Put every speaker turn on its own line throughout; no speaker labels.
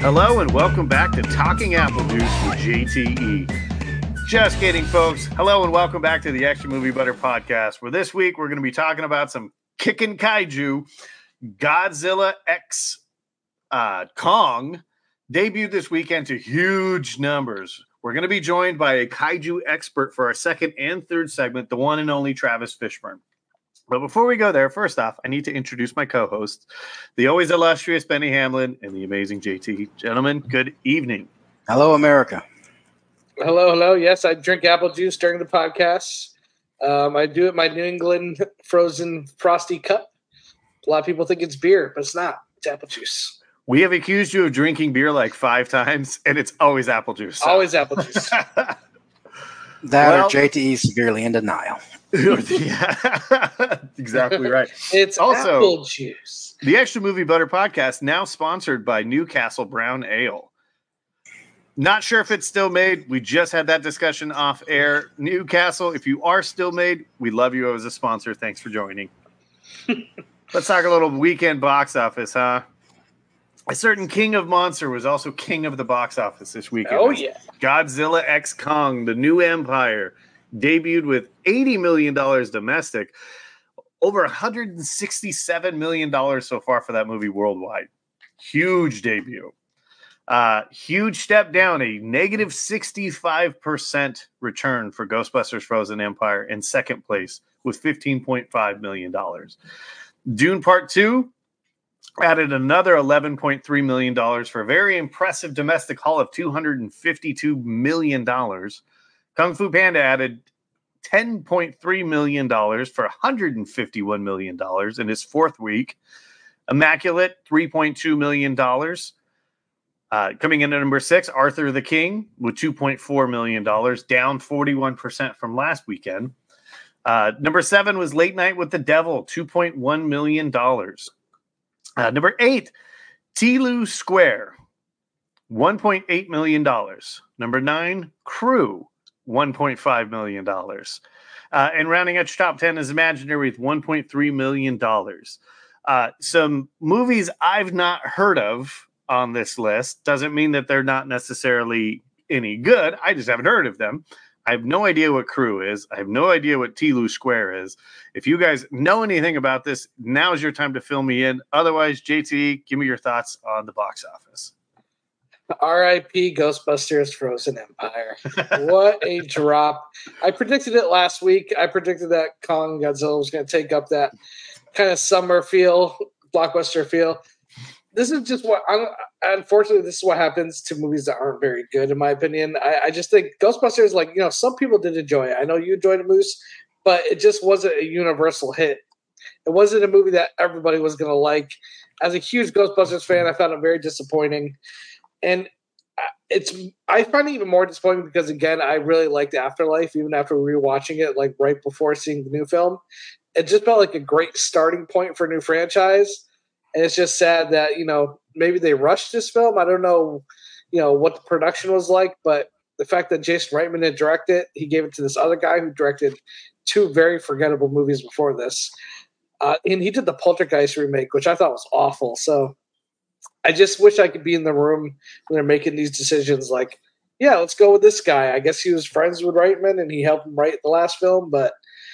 Hello and welcome back to Talking Apple Juice with JTE. Just kidding, folks. Hello and welcome back to the Extra Movie Butter Podcast, where this week we're going to be talking about some kickin' kaiju. Godzilla X Kong debuted this weekend to huge numbers. We're going to be joined by a kaiju expert for our second and third segment, the one and only Travis Fishburne. But before we go there, first off, I need to introduce my co-hosts, the always illustrious Benny Hamlin and the amazing JT. Gentlemen, good evening.
Hello, America.
Hello. Yes, I drink apple juice during the podcast. I do it in my New England frozen frosty cup. A lot of people think it's beer, but it's not. It's apple juice.
We have accused you of drinking beer like 5 times, and it's always apple juice. So.
Always apple juice.
Or JTE severely in denial.
Yeah, exactly right.
It's also apple juice.
The Extra Movie Butter Podcast now sponsored by Newcastle Brown Ale. Not sure if it's still made. We just had that discussion off air. Newcastle, if you are still made, we love you as a sponsor. Thanks for joining. Let's talk a little weekend box office, huh? A certain King of Monster was also king of the box office this weekend.
Oh, yeah.
Godzilla X Kong, The New Empire, debuted with $80 million domestic, over $167 million so far for that movie worldwide. Huge debut. Huge step down, a negative 65% return for Ghostbusters Frozen Empire in second place with $15.5 million. Dune Part 2 added another $11.3 million for a very impressive domestic haul of $252 million. Kung Fu Panda added $10.3 million for $151 million in its fourth week. Immaculate, $3.2 million. Coming in at number 6, Arthur the King with $2.4 million, down 41% from last weekend. Number 7 was Late Night with the Devil, $2.1 million. Number 8, Tilu Square, $1.8 million. Number 9, Crew, $1.5 million. And rounding out your top 10 is Imaginary with $1.3 million. Some movies I've not heard of on this list doesn't mean that they're not necessarily any good. I just haven't heard of them. I have no idea what Crew is. I have no idea what Tilu Square is. If you guys know anything about this, now's your time to fill me in. Otherwise, JT, give me your thoughts on the box office.
R.I.P. Ghostbusters Frozen Empire. What a drop. I predicted it last week. I predicted that Kong Godzilla was going to take up that kind of summer feel, blockbuster feel. This is just unfortunately, this is what happens to movies that aren't very good, in my opinion. I just think Ghostbusters, some people did enjoy it. I know you enjoyed it, Moose, but it just wasn't a universal hit. It wasn't a movie that everybody was going to like. As a huge Ghostbusters fan, I found it very disappointing. And I find it even more disappointing because, again, I really liked Afterlife, even after rewatching it, like right before seeing the new film. It just felt like a great starting point for a new franchise. And it's just sad that, maybe they rushed this film. I don't know, what the production was like, but the fact that Jason Reitman didn't direct it, he gave it to this other guy who directed 2 very forgettable movies before this. And he did the Poltergeist remake, which I thought was awful. So I just wish I could be in the room when they're making these decisions. Like, yeah, let's go with this guy. I guess he was friends with Reitman and he helped him write the last film. But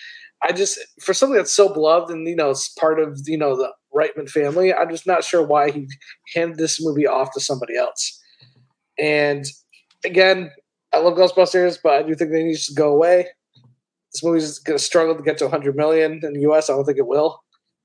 for something that's so beloved and, it's part of, the Reitman family, I'm just not sure why he handed this movie off to somebody else. And again, I love Ghostbusters, but I do think they need to go away. This movie's going to struggle to get to 100 million in the U.S. I don't think it will.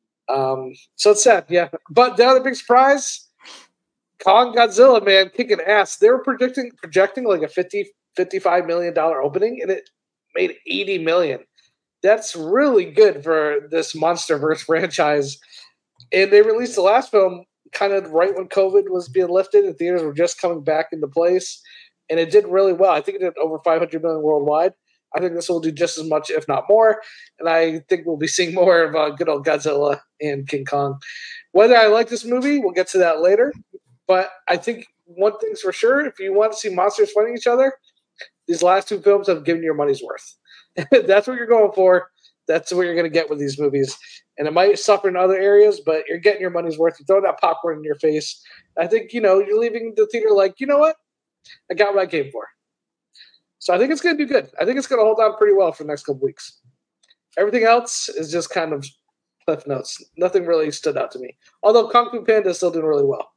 So it's sad, yeah. But the other big surprise, Kong Godzilla, man, kicking ass. They were projecting like a $55 million opening, and it made $80 million. That's really good for this MonsterVerse franchise. And they released the last film kind of right when COVID was being lifted and theaters were just coming back into place. And it did really well. I think it did over 500 million worldwide. I think this will do just as much, if not more. And I think we'll be seeing more of good old Godzilla and King Kong. Whether I like this movie, we'll get to that later. But I think one thing's for sure, if you want to see monsters fighting each other, these last 2 films have given you your money's worth. That's what you're going for. That's what you're going to get with these movies. And it might suffer in other areas, but you're getting your money's worth. You throw that popcorn in your face. I think, you're leaving the theater like, you know what? I got what I came for. So I think it's going to do good. I think it's going to hold on pretty well for the next couple weeks. Everything else is just kind of cliff notes. Nothing really stood out to me. Although Kung Fu Panda is still doing really well.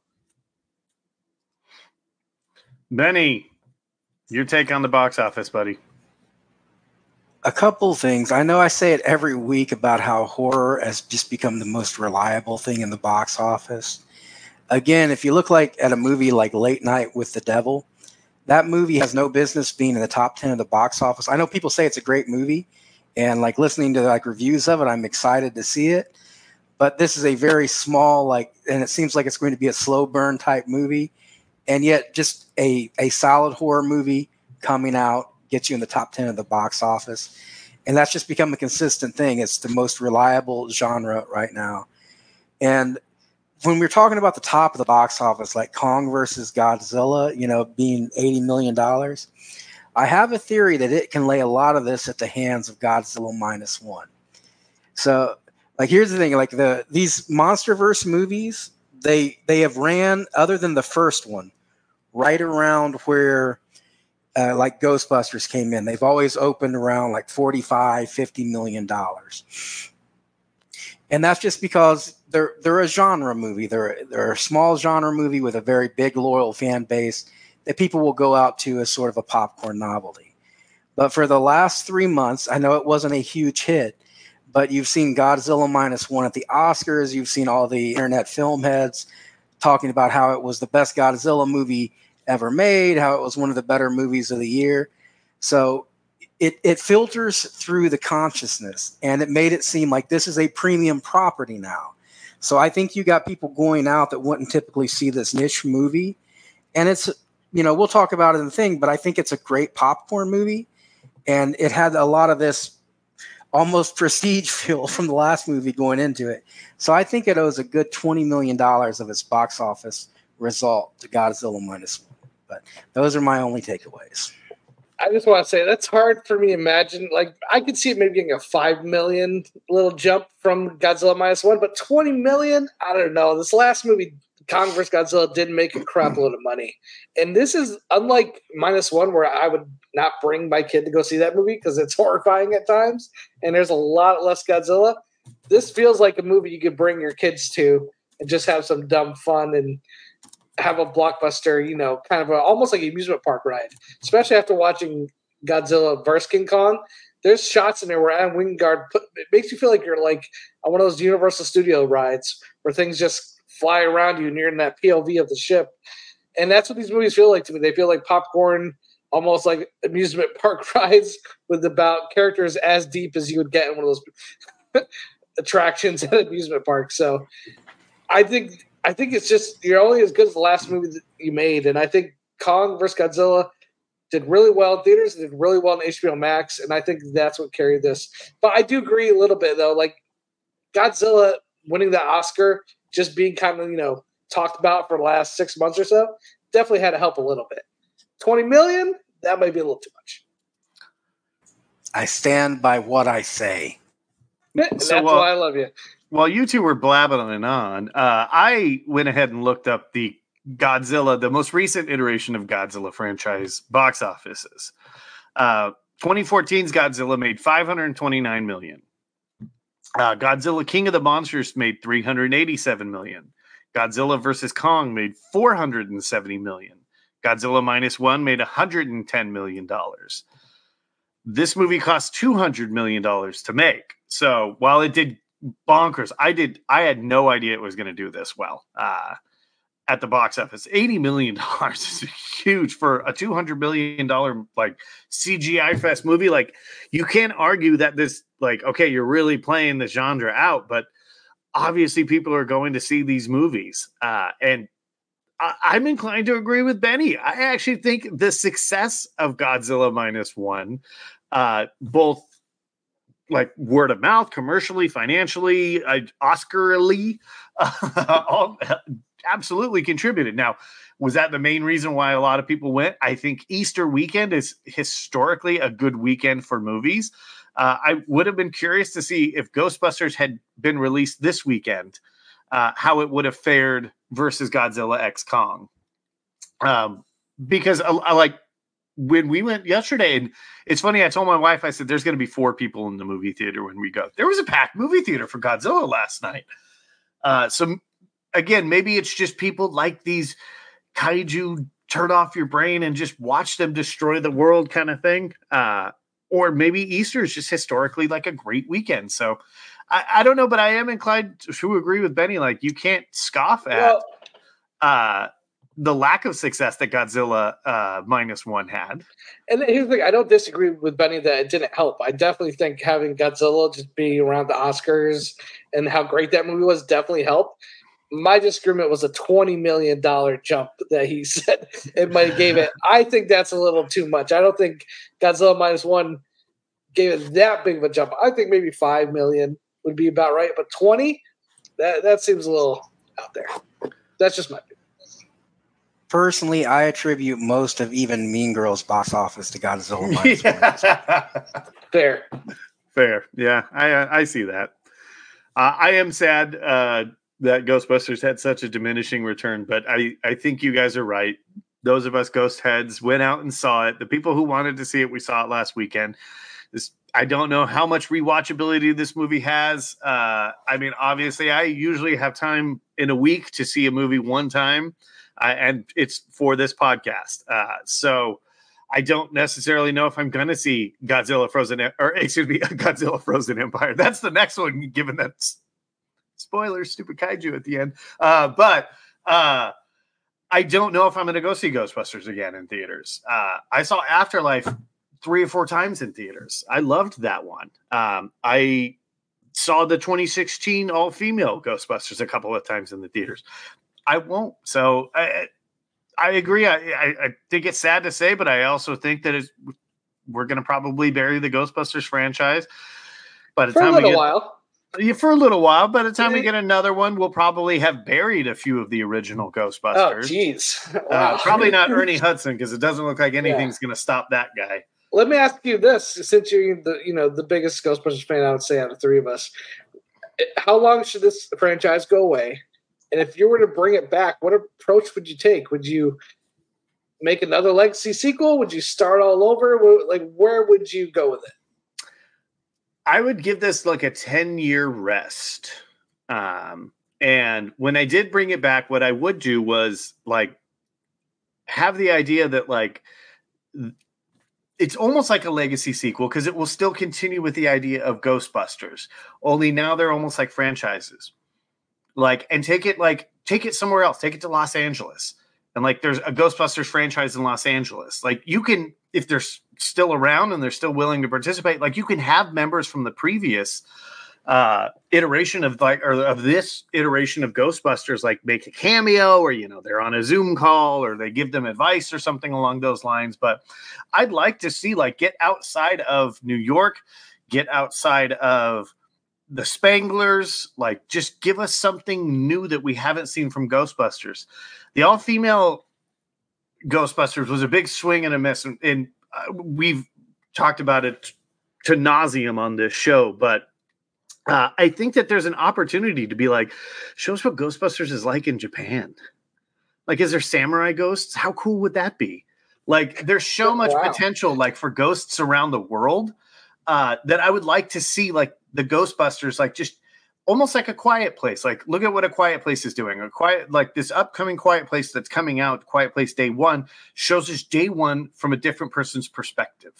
Benny, your take on the box office, buddy.
A couple things. I know I say it every week about how horror has just become the most reliable thing in the box office. Again, if you look at a movie like Late Night with the Devil, that movie has no business being in the top 10 of the box office. I know people say it's a great movie, and listening to reviews of it, I'm excited to see it. But this is a very small, and it seems like it's going to be a slow burn type movie, and yet just a solid horror movie coming out gets you in the top 10 of the box office. And that's just become a consistent thing. It's the most reliable genre right now. And when we're talking about the top of the box office, like Kong versus Godzilla, being $80 million, I have a theory that it can lay a lot of this at the hands of Godzilla -1. So, here's the thing, these MonsterVerse movies, they have ran, other than the first one, right around where Ghostbusters came in. They've always opened around $45-50 million. And that's just because they're a genre movie. They're a small genre movie with a very big loyal fan base that people will go out to as sort of a popcorn novelty. But for the last 3 months, I know it wasn't a huge hit, but you've seen Godzilla -1 at the Oscars. You've seen all the internet film heads talking about how it was the best Godzilla movie ever made, how it was one of the better movies of the year. So it filters through the consciousness, and it made it seem like this is a premium property now. So I think you got people going out that wouldn't typically see this niche movie. And it's, we'll talk about it in the thing, but I think it's a great popcorn movie. And it had a lot of this almost prestige feel from the last movie going into it. So I think it owes a good $20 million of its box office result to Godzilla -1. But those are my only takeaways.
I just want to say that's hard for me to imagine. I could see it maybe getting a 5 million little jump from Godzilla -1, but 20 million? I don't know. This last movie, Kong vs. Godzilla, did make a crap load of money. And this is unlike -1, where I would not bring my kid to go see that movie because it's horrifying at times. And there's a lot less Godzilla. This feels like a movie you could bring your kids to and just have some dumb fun and have a blockbuster, kind of almost like an amusement park ride, especially after watching Godzilla vs. King Kong. There's shots in there where Adam Wingard it makes you feel like you're on one of those Universal Studio rides where things just fly around you and you're in that POV of the ship. And that's what these movies feel like to me. They feel like popcorn, almost like amusement park rides with about characters as deep as you would get in one of those attractions at an amusement park. So I think it's just you're only as good as the last movie that you made, and I think Kong vs. Godzilla did really well in theaters, did really well on HBO Max, and I think that's what carried this. But I do agree a little bit though, Godzilla winning the Oscar, just being kind of talked about for the last 6 months or so, definitely had to help a little bit. 20 million, that might be a little too much.
I stand by what I say.
That's why I love you.
While you two were blabbing on, I went ahead and looked up the Godzilla, the most recent iteration of Godzilla franchise box offices. 2014's Godzilla made $529 million. Godzilla King of the Monsters made $387 million. Godzilla vs. Kong made $470 million. Godzilla -1 made $110 million. This movie cost $200 million to make. So while it did bonkers, I had no idea it was going to do this well at the box office. $80 million is huge for a $200 million CGI fest movie. You can't argue that this okay, you're really playing the genre out, but obviously people are going to see these movies. And I'm inclined to agree with Benny. I actually think the success of Godzilla -1, both word of mouth, commercially, financially, Oscar-ly, all absolutely contributed. Now, was that the main reason why a lot of people went? I think Easter weekend is historically a good weekend for movies. I would have been curious to see if Ghostbusters had been released this weekend, how it would have fared versus Godzilla X Kong. Because I like when we went yesterday, and it's funny, I told my wife, I said, there's going to be 4 people in the movie theater when we go. There was a packed movie theater for Godzilla last night. So again, maybe it's just people like these kaiju, turn off your brain and just watch them destroy the world kind of thing. Or maybe Easter is just historically like a great weekend. So I don't know, but I am inclined to agree with Benny. Like, you can't scoff at the lack of success that Godzilla -1 had.
And here's the thing, I don't disagree with Benny that it didn't help. I definitely think having Godzilla just be around the Oscars and how great that movie was definitely helped. My disagreement was a $20 million jump that he said it might have gave it. I think that's a little too much. I don't think Godzilla -1 gave it that big of a jump. I think maybe 5 million would be about right, but 20, that seems a little out there. That's just my opinion.
Personally, I attribute most of even Mean Girls box office to Godzilla -1.
Fair.
Yeah, I see that. I am sad that Ghostbusters had such a diminishing return, but I think you guys are right. Those of us ghost heads went out and saw it. The people who wanted to see it, we saw it last weekend. I don't know how much rewatchability this movie has. I mean, obviously, I usually have time in a week to see a movie one time, and it's for this podcast. So I don't necessarily know if I'm going to see Godzilla Frozen Empire. That's the next one, given that spoilers, stupid kaiju at the end. But I don't know if I'm going to go see Ghostbusters again in theaters. I saw Afterlife 3 or 4 times in theaters. I loved that one. I saw the 2016 all-female Ghostbusters a couple of times in the theaters. I won't. So I agree. I think it's sad to say, but I also think that we're going to probably bury the Ghostbusters franchise. But
for a little while.
Yeah, for a little while. By the time we get another one, we'll probably have buried a few of the original Ghostbusters.
Oh, jeez. Wow.
Probably not Ernie Hudson, because it doesn't look like anything's going to stop that guy.
Let me ask you this: since you're the biggest Ghostbusters fan, I would say out of 3 of us, how long should this franchise go away? And if you were to bring it back, what approach would you take? Would you make another legacy sequel? Would you start all over? Like, where would you go with it?
I would give this like a 10-year rest. And when I did bring it back, what I would do was like have the idea that like it's almost like a legacy sequel because it will still continue with the idea of Ghostbusters. Only now they're almost like franchises. Like, and take it somewhere else. Take it to Los Angeles. And like there's a Ghostbusters franchise in Los Angeles. Like you can, if they're still around and they're still willing to participate, like you can have members from the previous iteration of this iteration of Ghostbusters, like make a cameo or, they're on a Zoom call or they give them advice or something along those lines. But I'd like to see like get outside of New York, get outside of the Spanglers, like just give us something new that we haven't seen from Ghostbusters. The all-female Ghostbusters was a big swing and a miss, and we've talked about it to nauseum on this show, but I think that there's an opportunity to be like, show us what Ghostbusters is like in Japan. Like, is there samurai ghosts? How cool would that be? Like, there's so much potential, like, for ghosts around the world that I would like to see, like, the Ghostbusters, like, just almost like a Quiet Place. Like, look at what a Quiet Place is doing. This upcoming Quiet Place that's coming out, Quiet Place Day One, shows us Day One from a different person's perspective.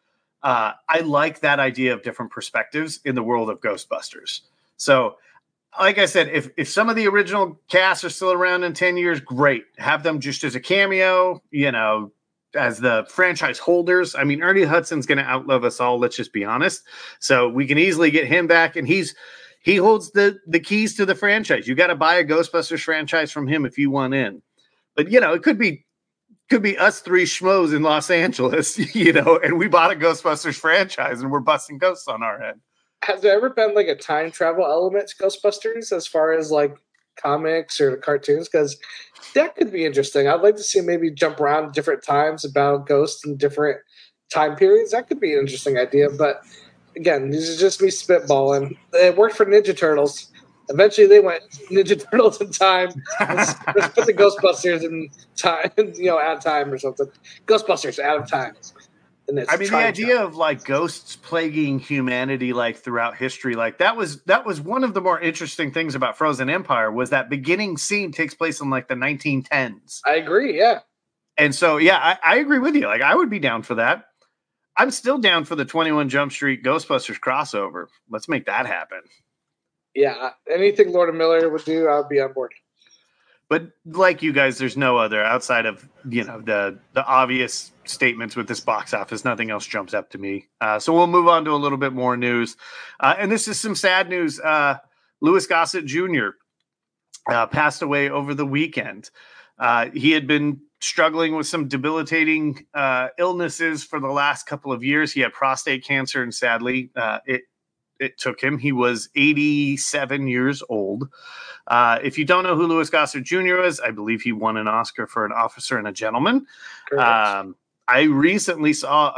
I like that idea of different perspectives in the world of Ghostbusters. So, like I said, if some of the original cast are still around in 10 years, great. Have them just as a cameo, as the franchise holders. I mean, Ernie Hudson's going to outlive us all, let's just be honest. So we can easily get him back, and he holds the keys to the franchise. You got to buy a Ghostbusters franchise from him if you want in. But, it could be us 3 schmoes in Los Angeles, and we bought a Ghostbusters franchise and we're busting ghosts on our head.
Has there ever been like a time travel element to Ghostbusters as far as like comics or cartoons? Because that could be interesting. I'd like to see maybe jump around different times about ghosts in different time periods. That could be an interesting idea. But again, this is just me spitballing. It worked for Ninja Turtles. Eventually, they went Ninja Turtles in time. Let's put the Ghostbusters in time, out of time or something. Ghostbusters out of time.
I mean, the idea of like ghosts plaguing humanity like throughout history, like that was one of the more interesting things about Frozen Empire was that beginning scene takes place in like the 1910s.
I agree, yeah.
And so, yeah, I agree with you. Like, I would be down for that. I'm still down for the 21 Jump Street Ghostbusters crossover. Let's make that happen.
Yeah, anything Lord and Miller would do, I would be on board.
But like you guys, there's no other outside of the obvious statements with this box office. Nothing else jumps up to me. So we'll move on to a little bit more news, and this is some sad news. Louis Gossett Jr. Passed away over the weekend. He had been struggling with some debilitating illnesses for the last couple of years. He had prostate cancer, and sadly, it took him. He was 87 years old. If you don't know who Louis Gossett Jr. is, I believe he won an Oscar for An Officer and a Gentleman. I recently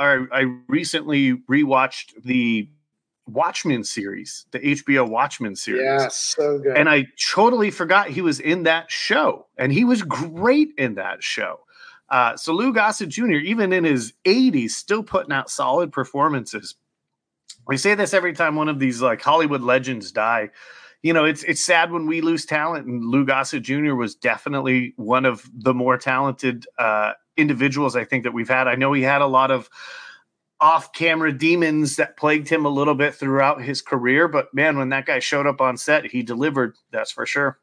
rewatched the Watchmen series, the HBO Watchmen series.
Yeah, so good.
And I totally forgot he was in that show, and he was great in that show. So Lou Gossett Jr., even in his 80s, still putting out solid performances. We say this every time one of these like Hollywood legends die. It's sad when we lose talent, and Lou Gossett Jr. was definitely one of the more talented individuals I think that we've had. I know he had a lot of off-camera demons that plagued him a little bit throughout his career, but man, when that guy showed up on set, he delivered. That's for sure.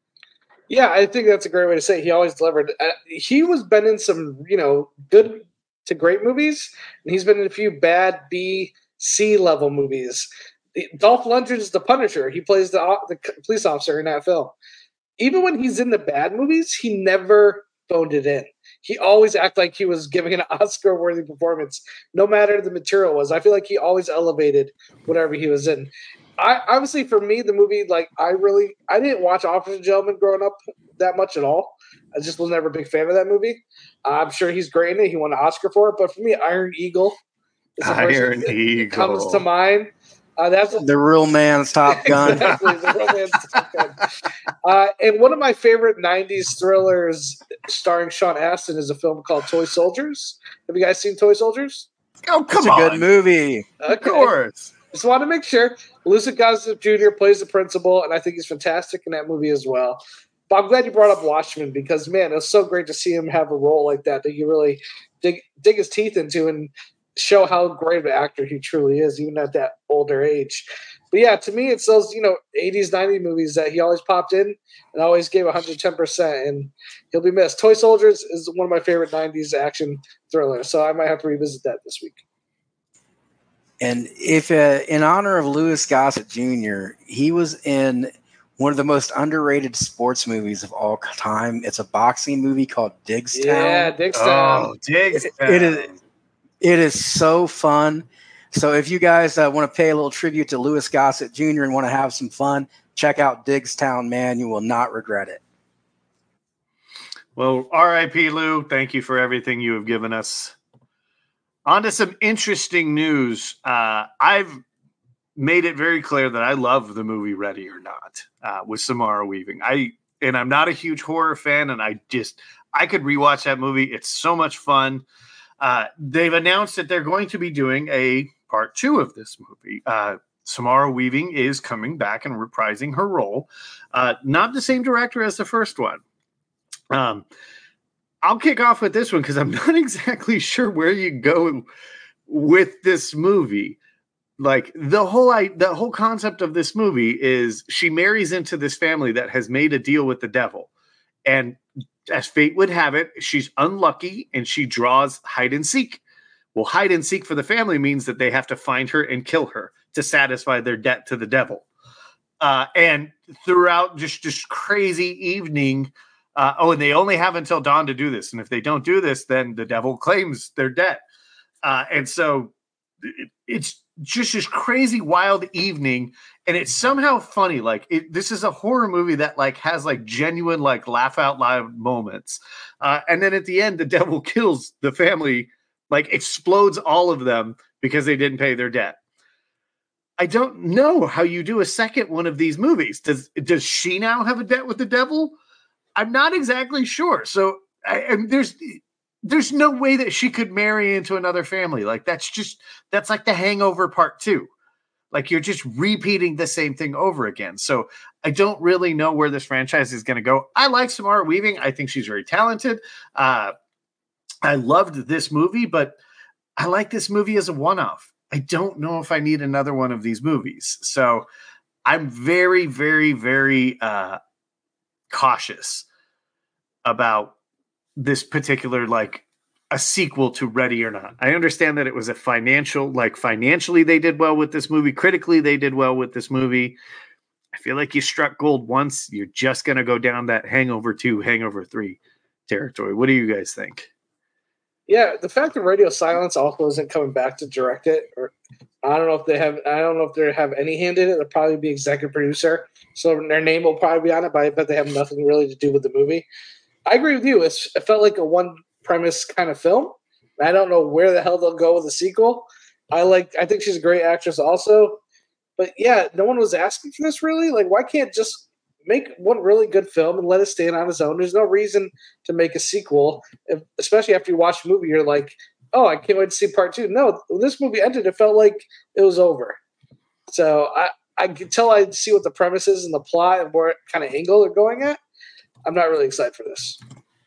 Yeah, I think that's a great way to say it. He always delivered. He was been in some, good to great movies, and he's been in a few bad B, C level movies. Dolph Lundgren is the Punisher. He plays the police officer in that film. Even when he's in the bad movies, he never phoned it in. He always acted like he was giving an Oscar-worthy performance, no matter the material was. I feel like he always elevated whatever he was in. Obviously, for me, the movie, like, I didn't watch Officer and Gentleman growing up that much at all. I just was never a big fan of that movie. I'm sure he's great in it. He won an Oscar for it. But for me, Iron Eagle is the first that comes to mind. That's
the real man's Top Gun.
Exactly, the real man's Top Gun. And one of my favorite 90s thrillers starring Sean Astin is a film called Toy Soldiers. Have you guys seen Toy Soldiers?
Oh, come
on.
It's
a good movie.
Okay.
Of course.
Just want to make sure. Louis Gossett Jr. plays the principal, and I think he's fantastic in that movie as well. But I'm glad you brought up Watchmen because, man, it was so great to see him have a role like that you really dig his teeth into and show how great of an actor he truly is, even at that older age. But yeah, to me, it's those 80s, 90s movies that he always popped in and always gave 110%, and he'll be missed. Toy Soldiers is one of my favorite 90s action thrillers, so I might have to revisit that this week.
And if in honor of Louis Gossett Jr., he was in one of the most underrated sports movies of all time. It's a boxing movie called Diggstown.
Yeah, Diggstown.
Oh, Diggstown.
It is so fun. So if you guys want to pay a little tribute to Louis Gossett Jr. and want to have some fun, check out Diggstown, man. You will not regret it.
Well, R.I.P. Lou. Thank you for everything you have given us. On to some interesting news. I've made it very clear that I love the movie Ready or Not with Samara Weaving. I'm not a huge horror fan, and I could rewatch that movie. It's so much fun. They've announced that they're going to be doing a part 2 of this movie. Samara Weaving is coming back and reprising her role. Not the same director as the first one. I'll kick off with this one because I'm not exactly sure where you go with this movie. Like the whole concept of this movie is she marries into this family that has made a deal with the devil. And as fate would have it, she's unlucky and she draws hide and seek. Well, hide and seek for the family means that they have to find her and kill her to satisfy their debt to the devil. And throughout just crazy evening, and they only have until dawn to do this. And if they don't do this, then the devil claims their debt. And so it's just this crazy wild evening. And it's somehow funny. Like this is a horror movie that like has like genuine, like laugh out loud moments. And then at the end, the devil kills the family, like explodes all of them because they didn't pay their debt. I don't know how you do a second one of these movies. Does she now have a debt with the devil? I'm not exactly sure. So there's no way that she could marry into another family. Like that's like The Hangover Part 2. Like you're just repeating the same thing over again. So I don't really know where this franchise is going to go. I like Samara Weaving. I think she's very talented. I loved this movie, but I like this movie as a one-off. I don't know if I need another one of these movies. So I'm very, very, very cautious about this particular, like, a sequel to Ready or Not. I understand that it was a financially they did well with this movie. Critically, they did well with this movie. I feel like you struck gold once. You're just going to go down that Hangover 2, Hangover 3 territory. What do you guys think?
Yeah, the fact that Radio Silence also isn't coming back to direct it, or I don't know if they have any hand in it. They'll probably be executive producer, so their name will probably be on it, but I bet they have nothing really to do with the movie. I agree with you. It felt like a one premise kind of film. I don't know where the hell they'll go with the sequel. I think she's a great actress also. But yeah, no one was asking for this really. Like, why can't just make one really good film and let it stand on its own? There's no reason to make a sequel, especially after you watch the movie. You're like, oh, I can't wait to see part 2. No, when this movie ended, it felt like it was over. So I could tell I see what the premise is and the plot and what kind of angle they're going at. I'm not really excited for this.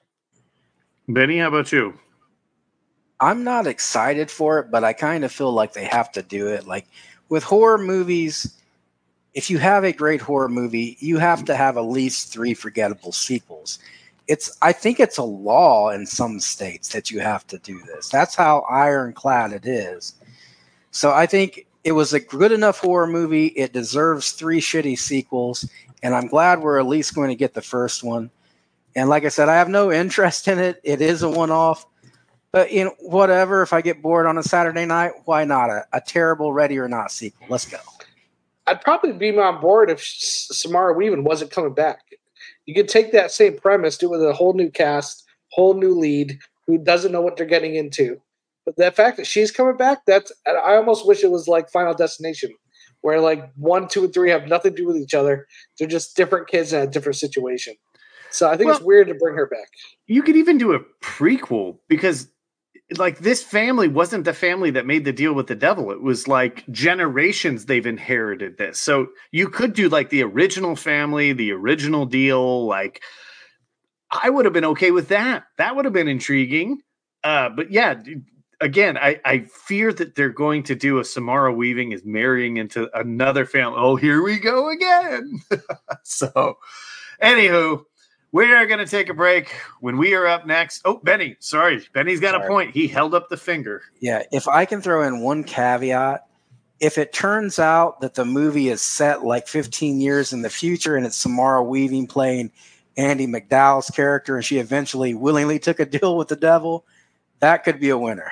Benny, how about you?
I'm not excited for it, but I kind of feel like they have to do it. Like with horror movies, if you have a great horror movie, you have to have at least 3 forgettable sequels. I think it's a law in some states that you have to do this. That's how ironclad it is. So I think it was a good enough horror movie. It deserves 3 shitty sequels, and I'm glad we're at least going to get the first one. And like I said, I have no interest in it. It is a one-off. But whatever, if I get bored on a Saturday night, why not a terrible Ready or Not sequel? Let's go.
I'd probably be on board if Samara Weaving wasn't coming back. You could take that same premise, do it with a whole new cast, whole new lead who doesn't know what they're getting into. But the fact that she's coming back, I almost wish it was like Final Destination, where like 1, 2, and 3 have nothing to do with each other. They're just different kids in a different situation. So I think it's weird to bring her back.
You could even do a prequel because like this family wasn't the family that made the deal with the devil. It was like generations they've inherited this. So you could do like the original family, the original deal. Like I would have been okay with that. That would have been intriguing. But yeah, again, I fear that they're going to do a Samara Weaving is marrying into another family. Oh, here we go again. So anywho, we are going to take a break. When we are up next. Oh, Benny. Sorry. Benny's got a point. He held up the finger.
Yeah. If I can throw in one caveat, if it turns out that the movie is set like 15 years in the future and it's Samara Weaving playing Andy McDowell's character and she eventually willingly took a deal with the devil, that could be a winner.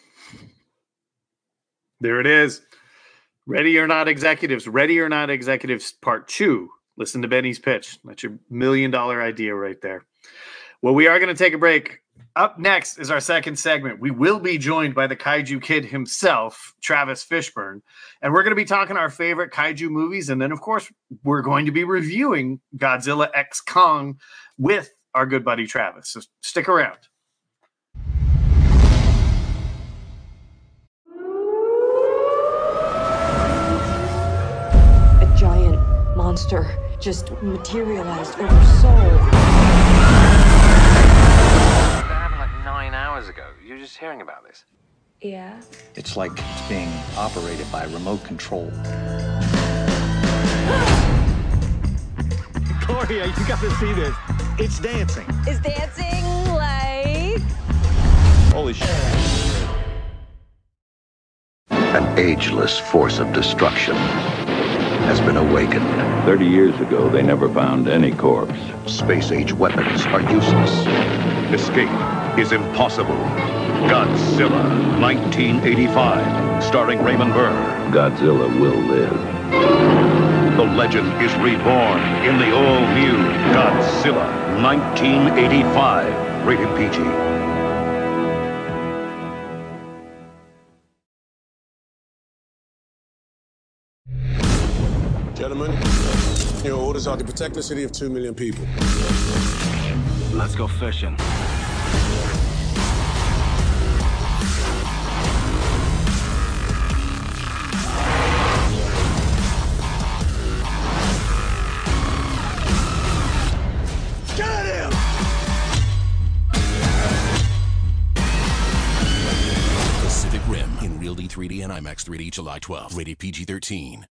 There it is. Ready or Not Executives. Ready or Not Executives Part 2. Listen to Benny's pitch. That's your $1 million idea right there. Well, we are going to take a break. Up next is our second segment. We will be joined by the Kaiju Kid himself, Travis Fishburne, and we're going to be talking our favorite Kaiju movies. And then, of course, we're going to be reviewing Godzilla X Kong with our good buddy Travis. So stick around.
A giant monster just materialized over Seoul.
That happened like 9 hours ago. You're just hearing about this.
Yeah.
It's like it's being operated by remote control.
Gloria, you got to see this. It's dancing.
Is dancing like...
Holy shit.
An ageless force of destruction has been awakened.
30 years ago, they never found any corpse.
Space-age weapons are useless.
Escape is impossible. Godzilla, 1985, starring Raymond Burr.
Godzilla will live.
The legend is reborn in the all-new Godzilla, 1985, rated PG.
orders are to protect the city of 2 million people.
Let's go fishing.
Get him!
Pacific Rim in Real D 3D and IMAX 3D July 12. Rated PG-13.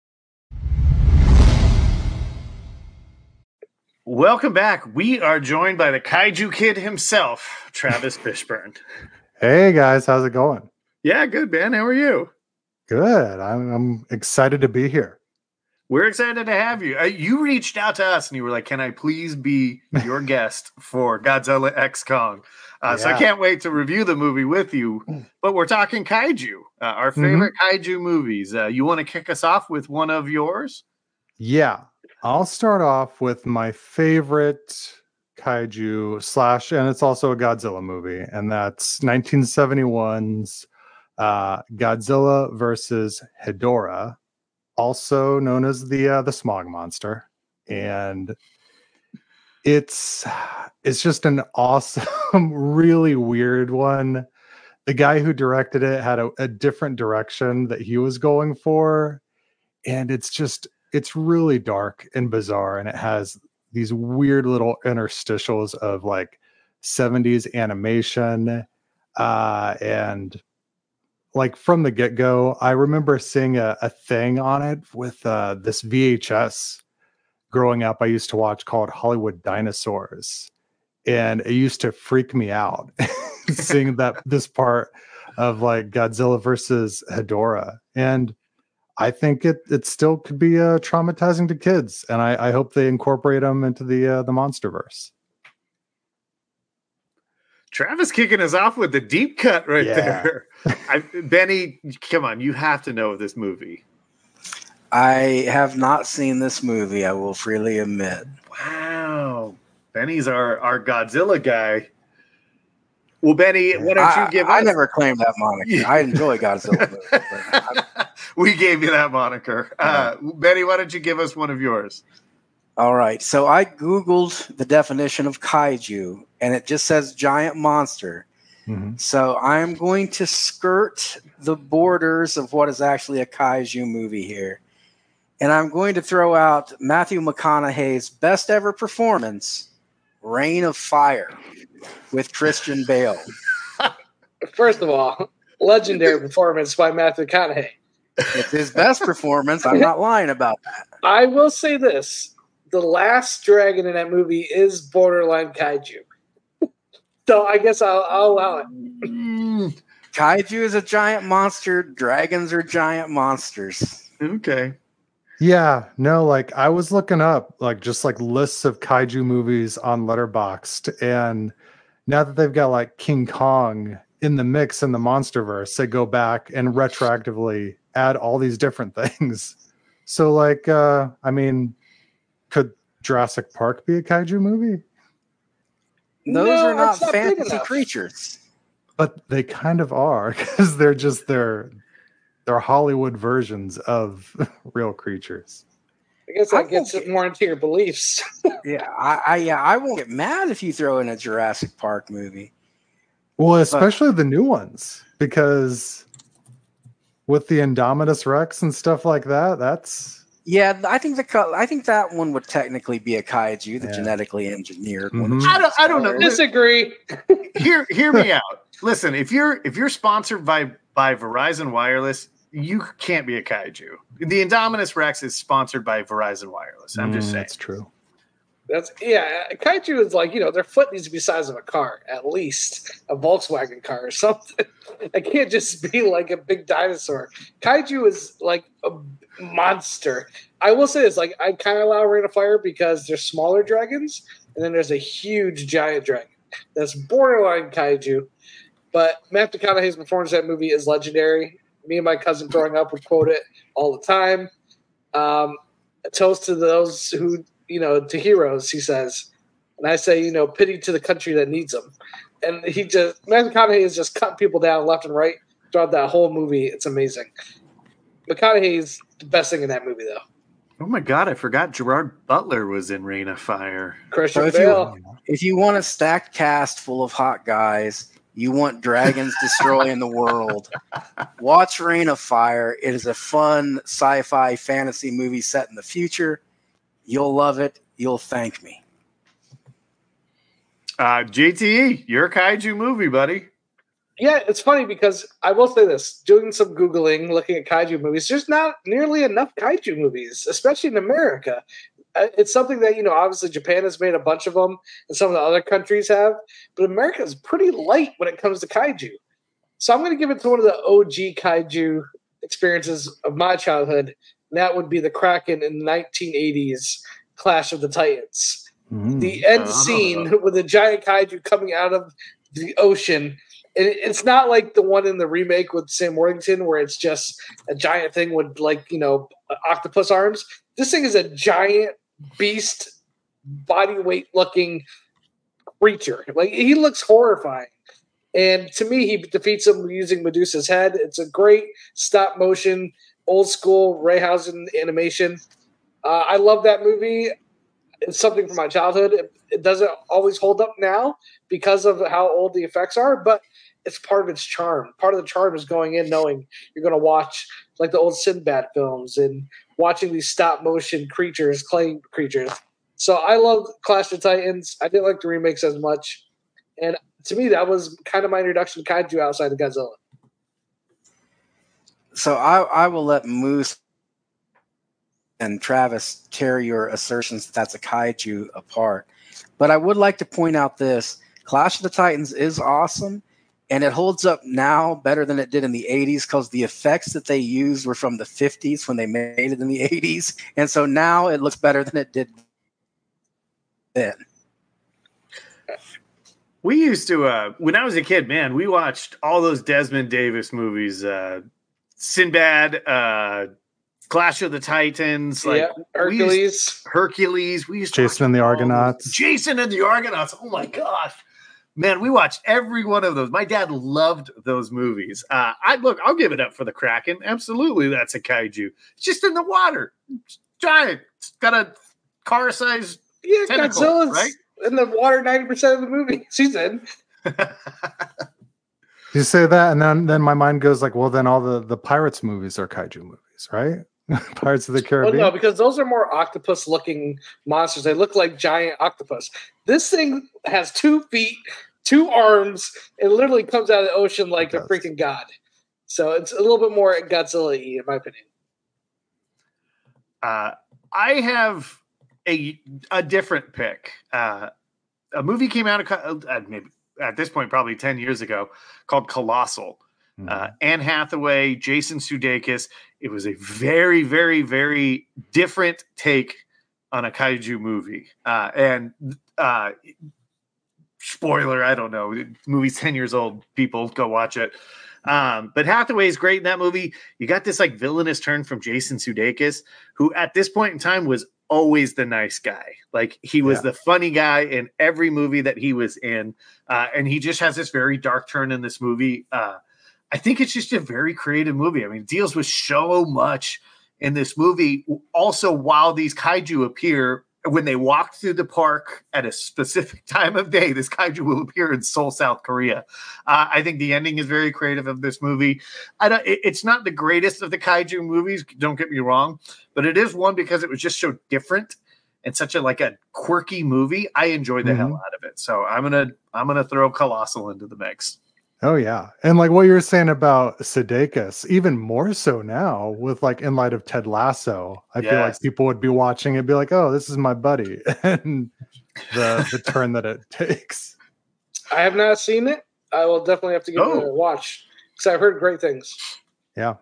Welcome back. We are joined by the Kaiju Kid himself, Travis Fishburne.
Hey guys, how's it going?
Yeah, good, man. How are you?
Good. I'm excited to be here.
We're excited to have you. You reached out to us and you were like, "Can I please be your guest for Godzilla X Kong?" So I can't wait to review the movie with you. But we're talking kaiju, our favorite kaiju movies. You want to kick us off with one of yours?
Yeah, I'll start off with my favorite kaiju / and it's also a Godzilla movie, and that's 1971's Godzilla versus Hedorah, also known as the Smog Monster. And it's just an awesome, really weird one. The guy who directed it had a different direction that he was going for, and it's really dark and bizarre, and it has these weird little interstitials of like 70s animation, and like from the get-go, I remember seeing a thing on it with this VHS growing up I used to watch called Hollywood Dinosaurs. And it used to freak me out seeing this part of like Godzilla versus Hedorah. And I think it still could be traumatizing to kids. And I hope they incorporate them into the MonsterVerse.
Travis kicking us off with the deep cut right there. Benny, come on, you have to know this movie.
I have not seen this movie, I will freely admit.
Wow. Benny's our Godzilla guy. Well, Benny, why don't you give us...
I never claimed that moniker. I enjoy Godzilla movies.
We gave you that moniker. Benny, why don't you give us one of yours?
All right. So I Googled the definition of kaiju, and it just says giant monster. Mm-hmm. So I'm going to skirt the borders of what is actually a kaiju movie here. And I'm going to throw out Matthew McConaughey's best ever performance, Reign of Fire, with Christian Bale.
First of all, legendary performance by Matthew McConaughey.
It's his best performance. I'm not lying about that.
I will say this. The last dragon in that movie is borderline kaiju. So I guess I'll allow it.
Kaiju is a giant monster. Dragons are giant monsters.
Okay.
Yeah, no, like I was looking up like just like lists of kaiju movies on Letterboxd, and now that they've got like King Kong in the mix in the MonsterVerse, they go back and retroactively add all these different things. So like I mean, could Jurassic Park be a kaiju movie?
Those are not fantasy creatures.
But they kind of are, because they're just they're Hollywood versions of real creatures.
I guess that gets more into your beliefs.
I won't get mad if you throw in a Jurassic Park movie.
Well, especially the new ones, because with the Indominus Rex and stuff like that, that's...
Yeah, I think that one would technically be a kaiju, the genetically engineered one.
I don't know.
Disagree.
Hear me out. Listen, if you're sponsored by Verizon Wireless, you can't be a kaiju. The Indominus Rex is sponsored by Verizon Wireless. I'm just saying.
That's true.
Kaiju is like, their foot needs to be the size of a car, at least a Volkswagen car or something. It can't just be like a big dinosaur. Kaiju is like a monster. I will say this, like, I kind of allow Reign of Fire because there's smaller dragons, and then there's a huge giant dragon that's borderline kaiju. But Matt McConaughey's performance in that movie is legendary. Me and my cousin growing up would quote it all the time. A toast to those who, to heroes, he says. And I say, pity to the country that needs them. And Matt McConaughey is just cutting people down left and right throughout that whole movie. It's amazing. McConaughey is the best thing in that movie, though.
Oh my God, I forgot Gerard Butler was in Reign of Fire.
Christian
if
Bale.
if you want a stacked cast full of hot guys, you want dragons destroying the world, watch Reign of Fire. It is a fun sci-fi fantasy movie set in the future. You'll love it. You'll thank me.
JTE, your kaiju movie, buddy.
Yeah, it's funny because I will say this: doing some Googling, looking at kaiju movies, there's not nearly enough kaiju movies, especially in America. It's something that, obviously Japan has made a bunch of them, and some of the other countries have, but America is pretty light when it comes to kaiju. So I'm going to give it to one of the OG kaiju experiences of my childhood, and that would be the Kraken in the 1980s Clash of the Titans. The end scene with a giant kaiju coming out of the ocean. And it's not like the one in the remake with Sam Worthington where it's just a giant thing with octopus arms. This thing is a giant beast, body weight looking creature. Like, he looks horrifying. And to me, he defeats him using Medusa's head. It's a great stop motion, old school Rayhausen animation. I love that movie. It's something from my childhood. It doesn't always hold up now because of how old the effects are, but it's part of its charm. Part of the charm is going in knowing you're going to watch like the old Sinbad films and watching these stop motion creatures, clay creatures. So I love Clash of Titans. I didn't like the remakes as much. And to me, that was kind of my introduction to kaiju outside of Godzilla.
So I will let Moose and Travis tear your assertions that that's a kaiju apart. But I would like to point out this. Clash of the Titans is awesome, and it holds up now better than it did in the 80s because the effects that they used were from the 50s when they made it in the 80s. And so now it looks better than it did then.
We used to, when I was a kid, man, we watched all those Desmond Davis movies, Sinbad, Clash of the Titans, Hercules. We used to
Jason and the Argonauts.
Jason and the Argonauts. Oh my gosh, man, we watched every one of those. My dad loved those movies. I'll give it up for the Kraken. Absolutely, that's a kaiju. It's just in the water. It's giant. It's got a car-sized tentacle,
Godzilla's
right?
In the water 90% of the movie. She's in.
You say that, and then my mind goes like, well, then all the Pirates movies are kaiju movies, right? Pirates of the Caribbean.
Well, no, because those are more octopus-looking monsters. They look like giant octopus. This thing has 2 feet, 2 arms, and literally comes out of the ocean like a freaking god. So it's a little bit more Godzilla-y, in my opinion.
I have a different pick. A movie came out maybe at this point probably 10 years ago called Colossal. Anne Hathaway, Jason Sudeikis. It was a very, very, very different take on a kaiju movie. And spoiler, I don't know. The movie's 10 years old. People go watch it. But Hathaway is great in that movie. You got this like villainous turn from Jason Sudeikis, who at this point in time was always the nice guy. Like, he was the funny guy in every movie that he was in. And he just has this very dark turn in this movie. I think it's just a very creative movie. I mean, it deals with so much in this movie. Also, while these kaiju appear, when they walk through the park at a specific time of day, this kaiju will appear in Seoul, South Korea. I think the ending is very creative of this movie. It's not the greatest of the kaiju movies, don't get me wrong, but it is one because it was just so different and such a quirky movie. I enjoyed the hell out of it. So I'm gonna throw Colossal into the mix.
Oh yeah, and like what you were saying about Sudeikis, even more so now with in light of Ted Lasso, I feel like people would be watching it and be like, "Oh, this is my buddy," and the turn that it takes.
I have not seen it. I will definitely have to give it a watch because I've heard great things.
Yeah.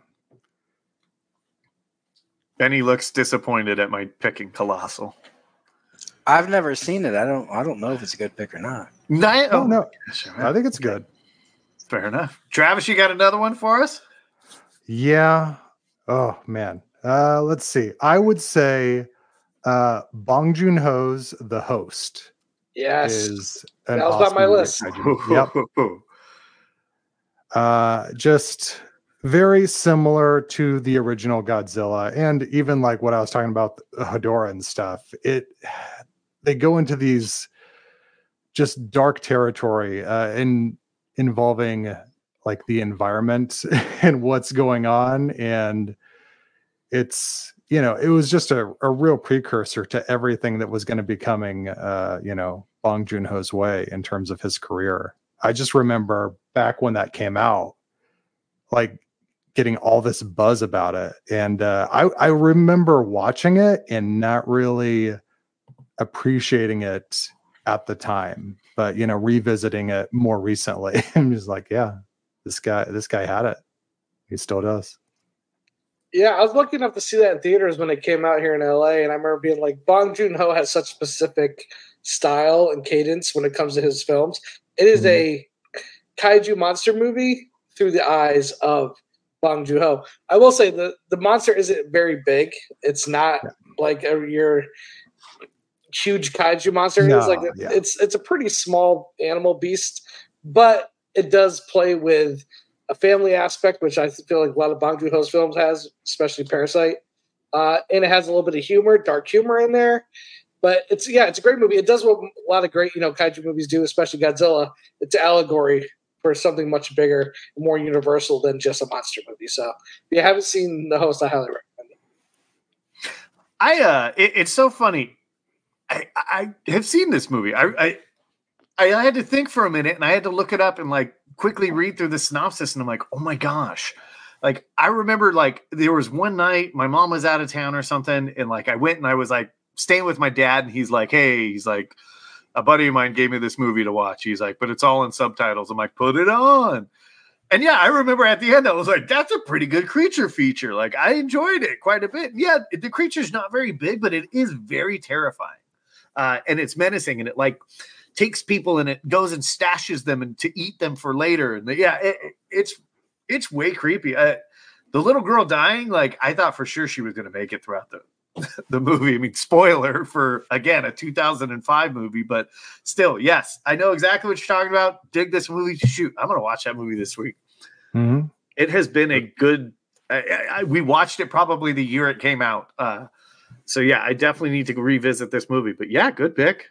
Benny looks disappointed at my picking Colossal.
I've never seen it. I don't know if it's a good pick or not.
No. I think it's good.
Fair enough. Travis, you got another one for us?
Yeah. Oh man. Let's see. I would say Bong Joon-ho's The Host.
Yes.
Is an
that was on my list.
Yep. Just very similar to the original Godzilla, and even like what I was talking about, Hedorah and stuff. They go into these just dark territory involving like the environment and what's going on, and it's, you know, it was just a real precursor to everything that was going to be coming, you know, Bong Joon-ho's way in terms of his career. I just remember back when that came out, like getting all this buzz about it. And I remember watching it and not really appreciating it at the time, but, you know, revisiting it more recently, I'm just like, yeah, this guy had it. He still does.
Yeah, I was lucky enough to see that in theaters when it came out here in LA, and I remember being like, Bong Joon-ho has such specific style and cadence when it comes to his films. It is a kaiju monster movie through the eyes of Bong Joon-ho. I will say the monster isn't very big. It's not like your huge kaiju monster. It's a pretty small animal beast, but it does play with a family aspect, which I feel like a lot of Bong Joon-ho's films has, especially Parasite. And it has a little bit of humor, dark humor in there. But it's a great movie. It does what a lot of great, kaiju movies do, especially Godzilla. It's an allegory for something much bigger and more universal than just a monster movie. So if you haven't seen The Host, I highly recommend it.
It's so funny. I have seen this movie. I had to think for a minute, and I had to look it up and like quickly read through the synopsis, and I'm like, oh my gosh. Like, I remember like there was one night my mom was out of town or something, and like I went and I was like staying with my dad, and he's like, a buddy of mine gave me this movie to watch. He's like, but it's all in subtitles. I'm like, put it on. And yeah, I remember at the end, I was like, that's a pretty good creature feature. Like, I enjoyed it quite a bit. Yeah, the creature's not very big, but it is very terrifying. And it's menacing, and it like takes people and it goes and stashes them and to eat them for later. And it's way creepy. The little girl dying, like I thought for sure she was going to make it throughout the movie. I mean, spoiler for, again, a 2005 movie, but still, yes, I know exactly what you're talking about. Dig this movie. Shoot, I'm going to watch that movie this week.
Mm-hmm.
It has been a good, we watched it probably the year it came out. So yeah, I definitely need to revisit this movie, but yeah, good pick.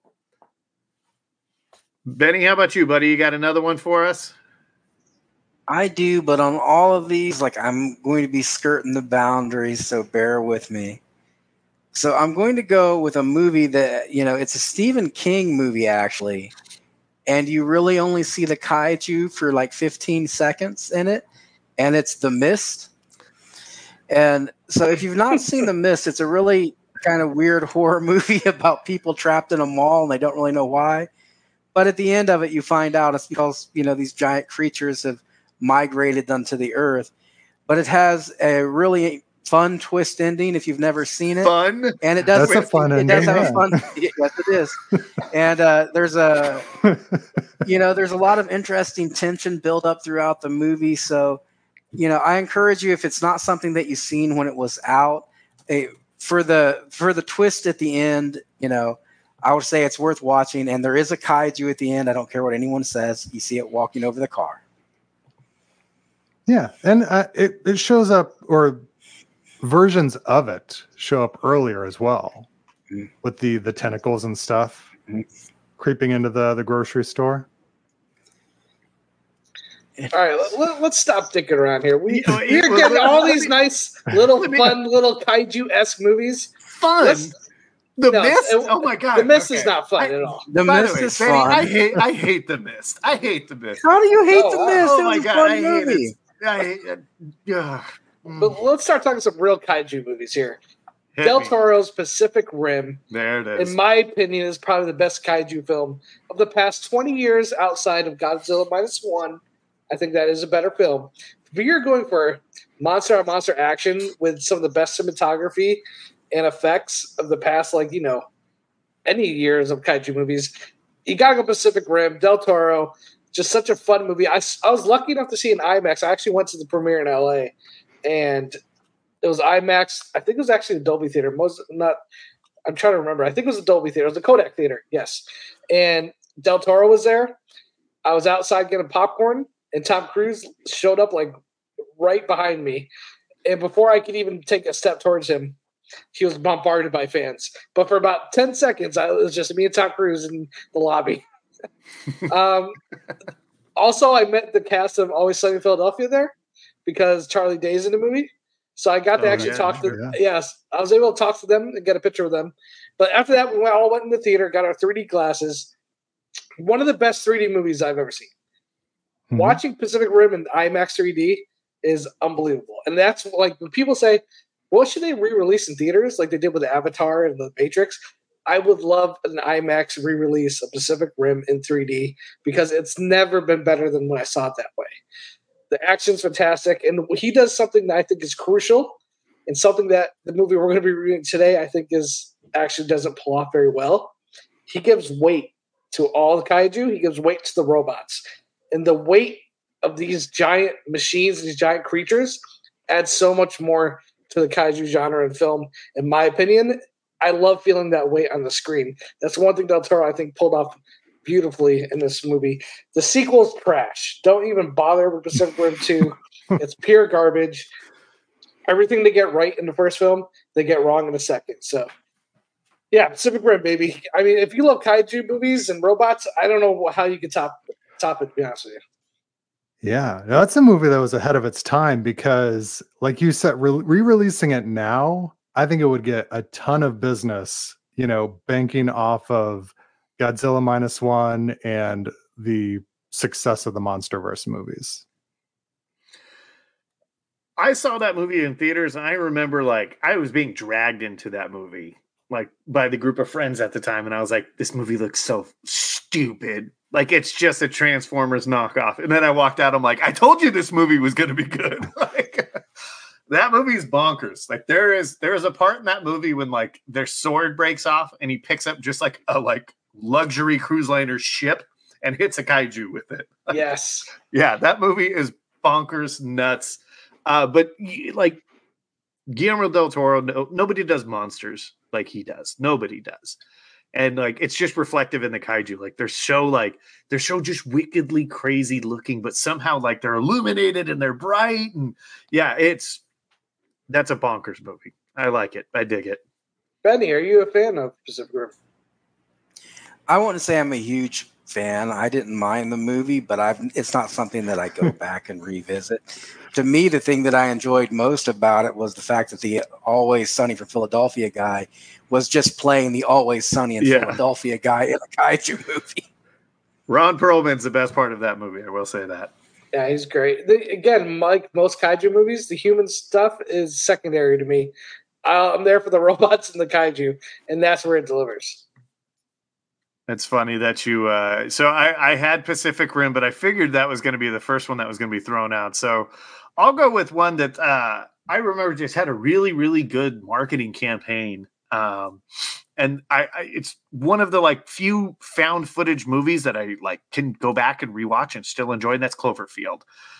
Benny, how about you, buddy? You got another one for us?
I do, but on all of these, like, I'm going to be skirting the boundaries, so bear with me. So I'm going to go with a movie that, it's a Stephen King movie, actually, and you really only see the kaiju for like 15 seconds in it, and it's The Mist. And so if you've not seen The Mist, it's a really kind of weird horror movie about people trapped in a mall, and they don't really know why. But at the end of it, you find out it's because, these giant creatures have migrated onto the earth. But it has a really fun twist ending if you've never seen it.
Fun?
And it does.
That's a fun ending.
It does have a fun. Yes, it is. And there's a lot of interesting tension built up throughout the movie. So, I encourage you, if it's not something that you've seen when it was out, for the twist at the end, I would say it's worth watching, and there is a kaiju at the end. I don't care what anyone says. You see it walking over the car.
Yeah, and it shows up, or versions of it show up earlier as well, with the tentacles and stuff creeping into the grocery store.
All right, let's stop dicking around here. We're getting all these nice little fun little kaiju-esque movies.
Fun. The Mist? Oh my god!
The Mist is not fun at all.
The Mist is fun.
I hate The Mist. I hate The Mist.
How do you hate The Mist?
Oh my god! I hate it. I hate it.
But let's start talking some real kaiju movies here. Del Toro's Pacific Rim.
There it is.
In my opinion, is probably the best kaiju film of the past 20 years outside of Godzilla -1. I think that is a better film. If you're going for monster on monster action with some of the best cinematography and effects of the past, any years of kaiju movies, you gotta go Pacific Rim. Del Toro, just such a fun movie. I was lucky enough to see an IMAX. I actually went to the premiere in LA, and it was IMAX. I think it was actually the Dolby Theater. I'm trying to remember. I think it was the Dolby Theater. It was the Kodak Theater. Yes, and Del Toro was there. I was outside getting popcorn, and Tom Cruise showed up like right behind me. And before I could even take a step towards him, he was bombarded by fans. But for about 10 seconds, it was just me and Tom Cruise in the lobby. Also, I met the cast of Always Sunny in Philadelphia there because Charlie Day's in the movie. So I got to actually talk to them. Yes, I was able to talk to them and get a picture with them. But after that, we all went in the theater, got our 3D glasses. One of the best 3D movies I've ever seen. Mm-hmm. Watching Pacific Rim in IMAX 3D is unbelievable. And that's like when people say, well, should they re-release in theaters like they did with Avatar and The Matrix? I would love an IMAX re-release of Pacific Rim in 3D because it's never been better than when I saw it that way. The action's fantastic, and he does something that I think is crucial and something that the movie we're going to be reviewing today I think actually doesn't pull off very well. He gives weight to all the kaiju. He gives weight to the robots. And the weight of these giant machines, these giant creatures, adds so much more to the kaiju genre in film, in my opinion. I love feeling that weight on the screen. That's one thing Del Toro, I think, pulled off beautifully in this movie. The sequel's trash. Don't even bother with Pacific Rim 2. It's pure garbage. Everything they get right in the first film, they get wrong in the second. So, yeah, Pacific Rim, baby. I mean, if you love kaiju movies and robots, I don't know how you could top it, to be honest with you.
Yeah, that's a movie that was ahead of its time because, like you said, re-releasing it now, I think it would get a ton of business, banking off of Godzilla -1 and the success of the MonsterVerse movies.
I saw that movie in theaters, and I remember I was being dragged into that movie by the group of friends at the time, and I was like, this movie looks so stupid. It's just a Transformers knockoff. And then I walked out, I'm like, I told you this movie was going to be good. That movie is bonkers. There is a part in that movie when their sword breaks off and he picks up just a luxury cruise liner ship and hits a kaiju with it.
Yes.
Yeah, that movie is bonkers, nuts. But Guillermo del Toro, nobody does monsters like he does. Nobody does. And it's just reflective in the kaiju. They're so just wickedly crazy looking, but somehow they're illuminated and they're bright. And yeah, that's a bonkers movie. I like it. I dig it.
Benny, are you a fan of Pacific Rim?
I wouldn't say I'm a huge fan. I didn't mind the movie, but it's not something that I go back and revisit. To me, the thing that I enjoyed most about it was the fact that the Always Sunny from Philadelphia guy was just playing the Always Sunny in Philadelphia guy in a kaiju movie.
Ron Perlman's the best part of that movie. I will say that.
Yeah, he's great. Again, like most kaiju movies, the human stuff is secondary to me. I'm there for the robots and the kaiju, and that's where it delivers.
It's funny that you so I had Pacific Rim, but I figured that was going to be the first one that was going to be thrown out. So I'll go with one that I remember just had a really, really good marketing campaign. And it's one of the few found footage movies that I can go back and rewatch and still enjoy, and that's Cloverfield.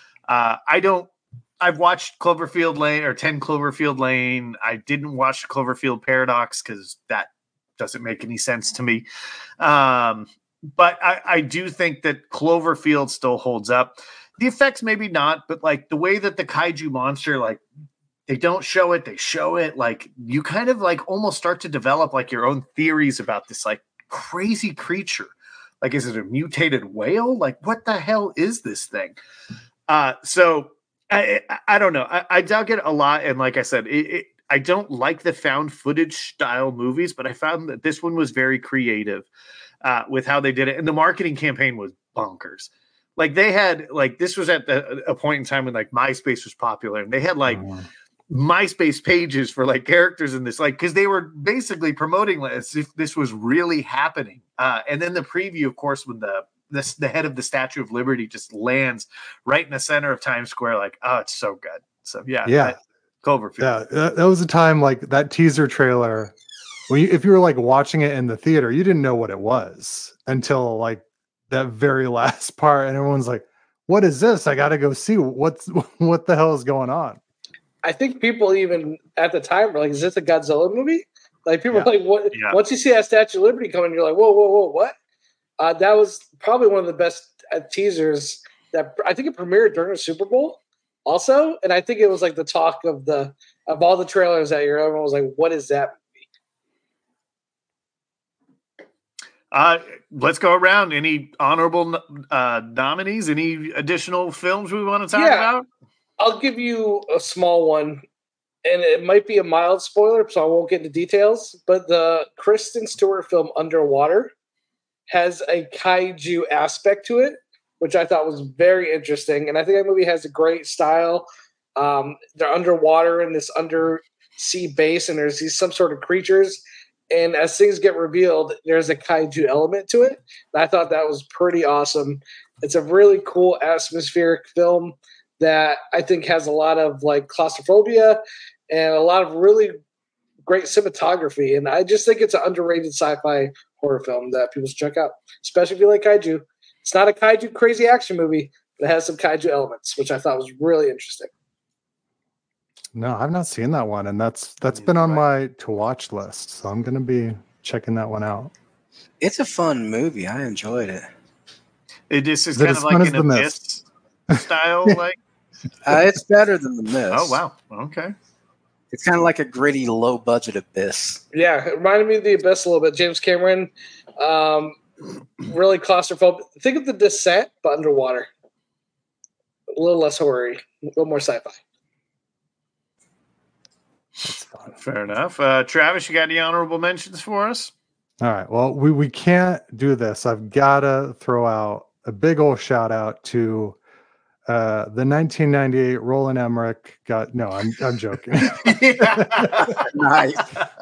I've watched Cloverfield Lane or 10 Cloverfield Lane. I didn't watch Cloverfield Paradox because that doesn't make any sense to me. But I do think that Cloverfield still holds up. The effects maybe not, but the way that the kaiju monster, they don't show it, they show it. You kind of almost start to develop your own theories about this crazy creature. Is it a mutated whale? What the hell is this thing? So I don't know. I dug it a lot. And like I said, I don't like the found footage style movies, but I found that this one was very creative with how they did it. And the marketing campaign was bonkers. They had this was at a point in time when MySpace was popular, and they had MySpace pages for characters in this, because they were basically promoting as if this was really happening. And then the preview, of course, when the head of the Statue of Liberty just lands right in the center of Times Square, oh, it's so good. So yeah. Cloverfield.
Yeah, that was a time that teaser trailer. If you were watching it in the theater, you didn't know what it was until that very last part, and everyone's like, "What is this? I got to go see what the hell is going on."
I think people even at the time were like, "Is this a Godzilla movie?" People were like, "What?" Yeah. Once you see that Statue of Liberty coming, you're like, "Whoa, what?" That was probably one of the best teasers that I think it premiered during the Super Bowl. also, and I think it was like the talk of all the trailers that year. Everyone was like, "What is that
movie?" Let's go around. Any honorable nominees? Any additional films we want to talk about?
I'll give you a small one, and it might be a mild spoiler, so I won't get into details. But the Kristen Stewart film Underwater has a kaiju aspect to it, which I thought was very interesting. And I think that movie has a great style. They're underwater in this undersea base, and there's some sort of creatures. And as things get revealed, there's a kaiju element to it. And I thought that was pretty awesome. It's a really cool atmospheric film that I think has a lot of like claustrophobia and a lot of really great cinematography. And I just think it's an underrated sci-fi horror film that people should check out, especially if you like kaiju. It's not a kaiju crazy action movie, but it has some kaiju elements, which I thought was really interesting.
No, I've not seen that one, and that's been on my to watch list, so I'm going to be checking that one out.
It's a fun movie. I enjoyed it.
It is kind of like an Abyss style, like.
It's better than The Mist.
Oh wow! Okay.
It's kind of like a gritty, low-budget Abyss.
Yeah, it reminded me of The Abyss a little bit. James Cameron, really claustrophobic. Think of The Descent, but underwater. A little less horror-y, a little more sci-fi.
That's fun.
Fair enough. Travis, you got any honorable mentions for us?
All right. Well, we can't do this. I've got to throw out a big old shout out to the 1998 Roland Emmerich. I'm joking.
Nice.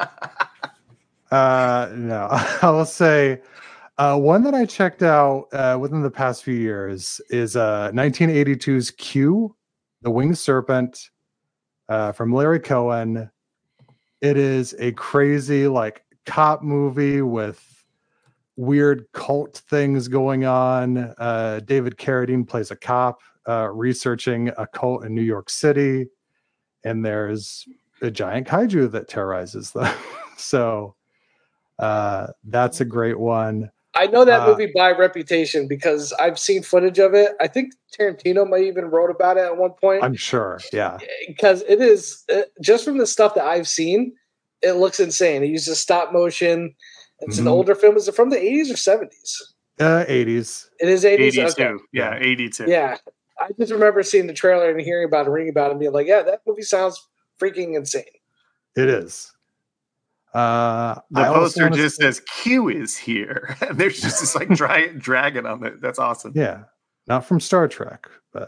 No, I will say one that I checked out within the past few years is 1982's Q, The Winged Serpent, from Larry Cohen. It is a crazy like cop movie with weird cult things going on. David Carradine plays a cop researching a cult in New York City, and there's a giant kaiju that terrorizes them. So that's a great one.
I know that movie by reputation because I've seen footage of it. I think Tarantino might even wrote about it at one point.
I'm sure, yeah.
Because it is, just from the stuff that I've seen, it looks insane. It uses stop motion. It's an older film. Is it from the 80s or 70s?
80s.
It is 80s?
82.
Okay.
Yeah, 82.
Yeah. I just remember seeing the trailer and hearing about it, reading about it, and being like, yeah, that movie sounds freaking insane.
It is.
The poster just says Q is here. And there's just this like giant dragon on it. That's awesome.
Yeah. Not from Star Trek, but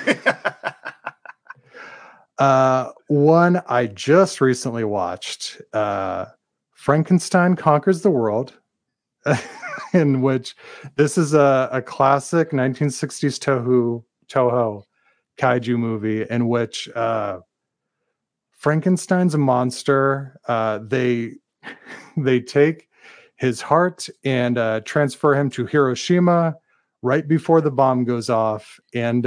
one I just recently watched, Frankenstein Conquers the World, in which this is a classic 1960s Toho kaiju movie in which Frankenstein's a monster. They take his heart and transfer him to Hiroshima right before the bomb goes off, and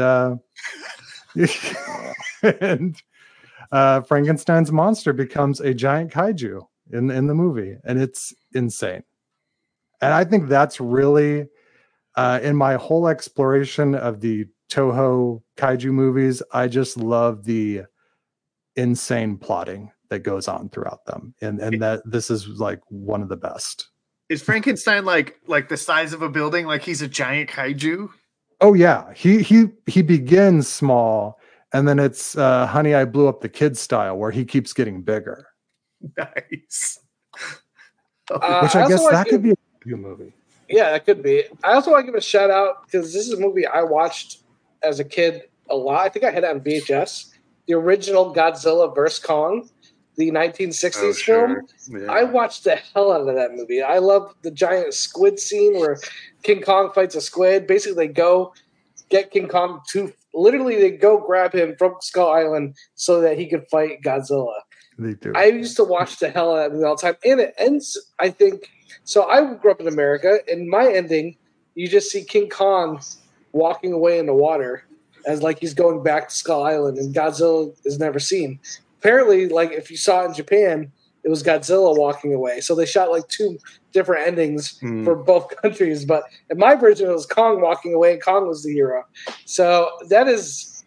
Frankenstein's monster becomes a giant kaiju in the movie, and it's insane. And I think that's really in my whole exploration of the Toho kaiju movies, I just love the insane plotting that goes on throughout them, and that this is like one of the best.
Is Frankenstein like the size of a building? Like he's a giant kaiju?
Oh yeah, he begins small, and then it's Honey, I Blew Up the Kid style, where he keeps getting bigger.
Nice.
Which I guess that could be a kaiju movie.
Yeah, that could be. I also want to give a shout out because this is a movie I watched as a kid a lot. I think I had it on VHS. The original Godzilla vs. Kong, the 1960s film. Yeah. I watched the hell out of that movie. I love the giant squid scene where King Kong fights a squid. Basically, they go get King Kong they go grab him from Skull Island so that he could fight Godzilla.
They do.
I used to watch the hell out of that movie all the time. And it ends, I think. So I grew up in America. In my ending, you just see King Kong walking away in the water as like he's going back to Skull Island, and Godzilla is never seen. Apparently, like if you saw it in Japan, it was Godzilla walking away. So they shot like two different endings for both countries. But in my version, it was Kong walking away, and Kong was the hero. So that is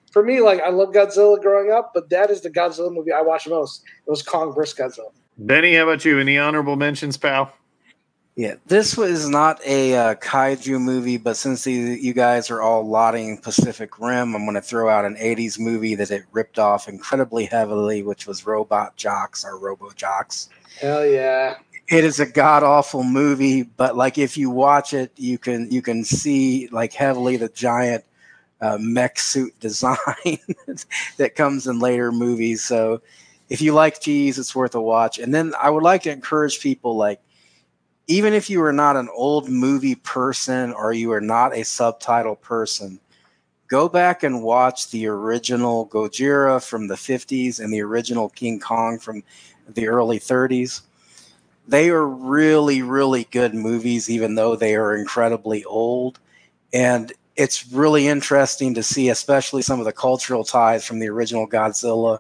for me, like, I love Godzilla growing up, but that is the Godzilla movie I watched most. It was Kong vs. Godzilla.
Benny, how about you? Any honorable mentions, pal?
Yeah, this was not a kaiju movie, but since you guys are all lauding Pacific Rim, I'm going to throw out an 80s movie that it ripped off incredibly heavily, which was Robot Jocks or Robo Jocks.
Hell yeah.
It is a god-awful movie, but like if you watch it, you can see like heavily the giant mech suit design that comes in later movies. So if you like cheese, it's worth a watch. And then I would like to encourage people, like, even if you are not an old movie person or you are not a subtitle person, go back and watch the original Gojira from the 50s and the original King Kong from the early 30s. They are really, really good movies, even though they are incredibly old. And it's really interesting to see, especially some of the cultural ties from the original Godzilla,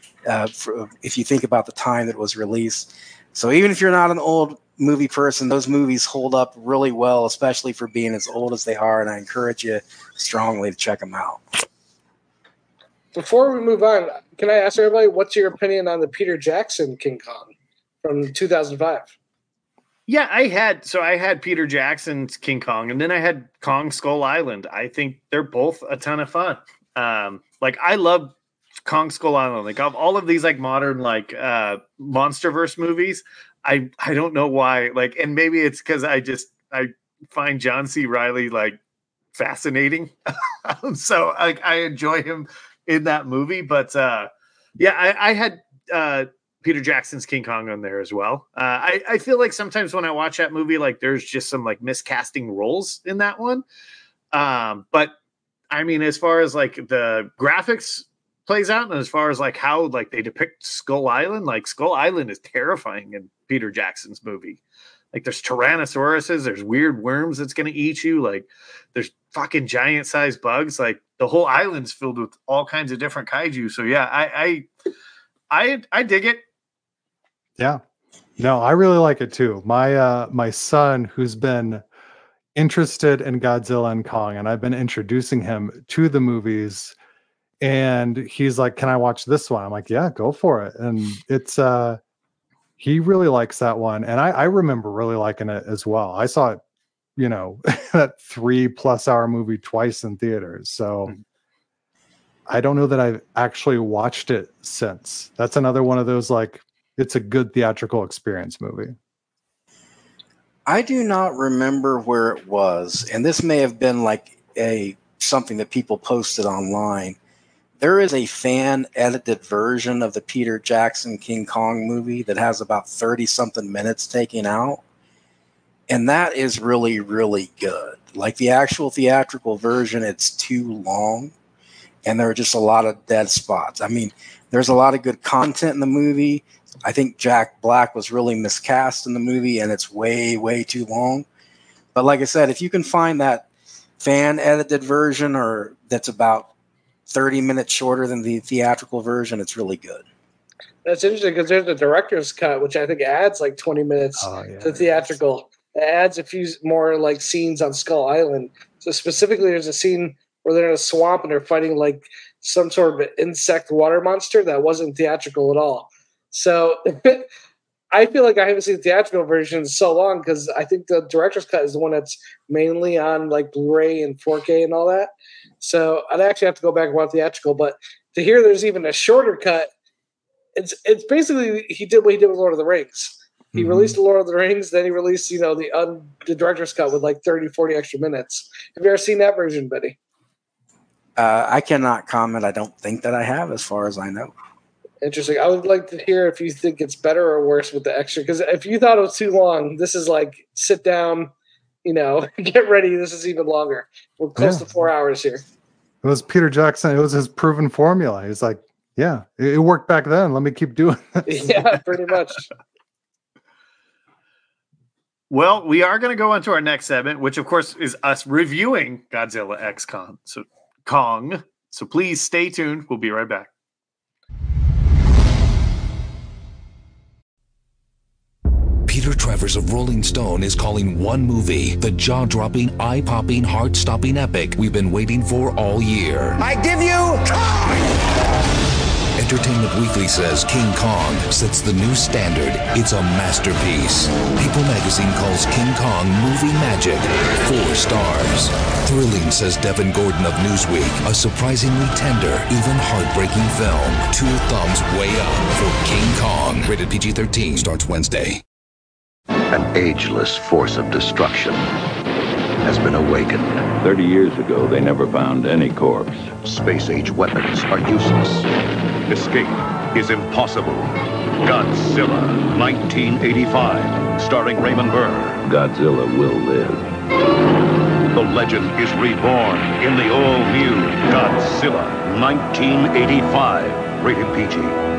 if you think about the time that it was released. So even if you're not an old movie person, those movies hold up really well, especially for being as old as they are, and I encourage you strongly to check them out.
Before we move on, can I ask everybody, what's your opinion on the Peter Jackson King Kong from 2005?
Yeah, I had Peter Jackson's King Kong, and then I had Kong Skull Island. I think they're both a ton of fun. Like, I love Kong Skull Island. Like, of all of these like modern like MonsterVerse movies, I don't know why. Like, and maybe it's because I find John C. Reilly like fascinating, so like I enjoy him in that movie. But yeah, I had Peter Jackson's King Kong on there as well. I feel like sometimes when I watch that movie, like there's just some like miscasting roles in that one. But I mean, as far as like the graphics plays out, and as far as like how like they depict Skull Island, like Skull Island is terrifying in Peter Jackson's movie. Like there's Tyrannosauruses, there's weird worms that's going to eat you. Like there's fucking giant sized bugs. Like the whole island's filled with all kinds of different kaiju. So yeah, I dig it.
Yeah, no, I really like it too. My son, who's been interested in Godzilla and Kong, and I've been introducing him to the movies, and he's like, "Can I watch this one?" I'm like, "Yeah, go for it." And it's he really likes that one, and I remember really liking it as well. I saw it, that 3+ hour movie twice in theaters. So I don't know that I've actually watched it since. That's another one of those, like, it's a good theatrical experience movie.
I do not remember where it was, and this may have been like something that people posted online. There is a fan-edited version of the Peter Jackson King Kong movie that has about 30-something minutes taken out, and that is really, really good. Like the actual theatrical version, it's too long, and there are just a lot of dead spots. I mean, there's a lot of good content in the movie. I think Jack Black was really miscast in the movie, and it's way, way too long. But like I said, if you can find that fan-edited version, or that's about 30 minutes shorter than the theatrical version, it's really good.
That's interesting because there's the director's cut, which I think adds like 20 minutes to the theatrical. It adds a few more like scenes on Skull Island. So specifically, there's a scene where they're in a swamp and they're fighting like some sort of insect water monster that wasn't theatrical at all. So I feel like I haven't seen the theatrical version in so long because I think the director's cut is the one that's mainly on like Blu-ray and 4K and all that. So I'd actually have to go back and watch theatrical. But to hear there's even a shorter cut, it's basically he did what he did with Lord of the Rings. He released the Lord of the Rings, then he released the director's cut with like 30, 40 extra minutes. Have you ever seen that version, Betty?
I cannot comment. I don't think that I have, as far as I know.
Interesting. I would like to hear if you think it's better or worse with the extra. Because if you thought it was too long, this is like sit down, get ready. This is even longer. We're close to 4 hours here.
It was Peter Jackson. It was his proven formula. He's like, yeah, it worked back then. Let me keep doing this.
Yeah, pretty much.
Well, we are going to go on to our next segment, which of course is us reviewing Godzilla X Kong. So please stay tuned. We'll be right back.
Peter Peter Travers of Rolling Stone is calling one movie the jaw-dropping, eye-popping, heart-stopping epic we've been waiting for all year.
I give you Kong!
Entertainment Weekly says King Kong sets the new standard. It's a masterpiece. People magazine calls King Kong movie magic. 4 stars. Thrilling, says Devin Gordon of Newsweek. A surprisingly tender, even heartbreaking film. 2 thumbs way up for King Kong. Rated PG-13. Starts Wednesday.
An ageless force of destruction has been awakened.
30 years ago, they never found any corpse.
Space-age weapons are useless.
Escape is impossible. Godzilla, 1985, starring Raymond Burr.
Godzilla will live.
The legend is reborn in the all-new Godzilla, 1985, rated PG.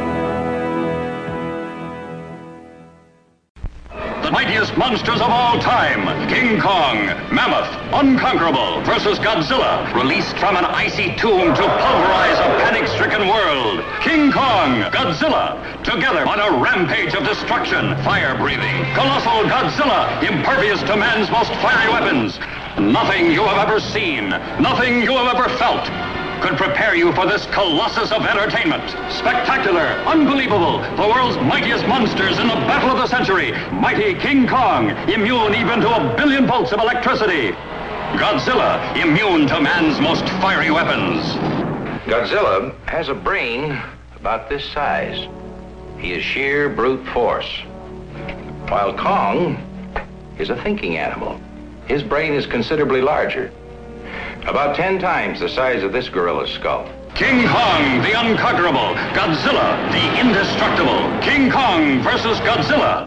The mightiest monsters of all time, King Kong, Mammoth, Unconquerable versus Godzilla, released from an icy tomb to pulverize a panic-stricken world. King Kong, Godzilla, together on a rampage of destruction, fire-breathing, colossal Godzilla, impervious to man's most fiery weapons. Nothing you have ever seen, nothing you have ever felt could prepare you for this colossus of entertainment. Spectacular, unbelievable, the world's mightiest monsters in the battle of the century. Mighty King Kong, immune even to 1 billion volts of electricity. Godzilla, immune to man's most fiery weapons.
Godzilla has a brain about this size. He is sheer brute force. While Kong is a thinking animal. His brain is considerably larger. About 10 times the size of this gorilla's skull.
King Kong, the Unconquerable. Godzilla, the Indestructible. King Kong versus Godzilla.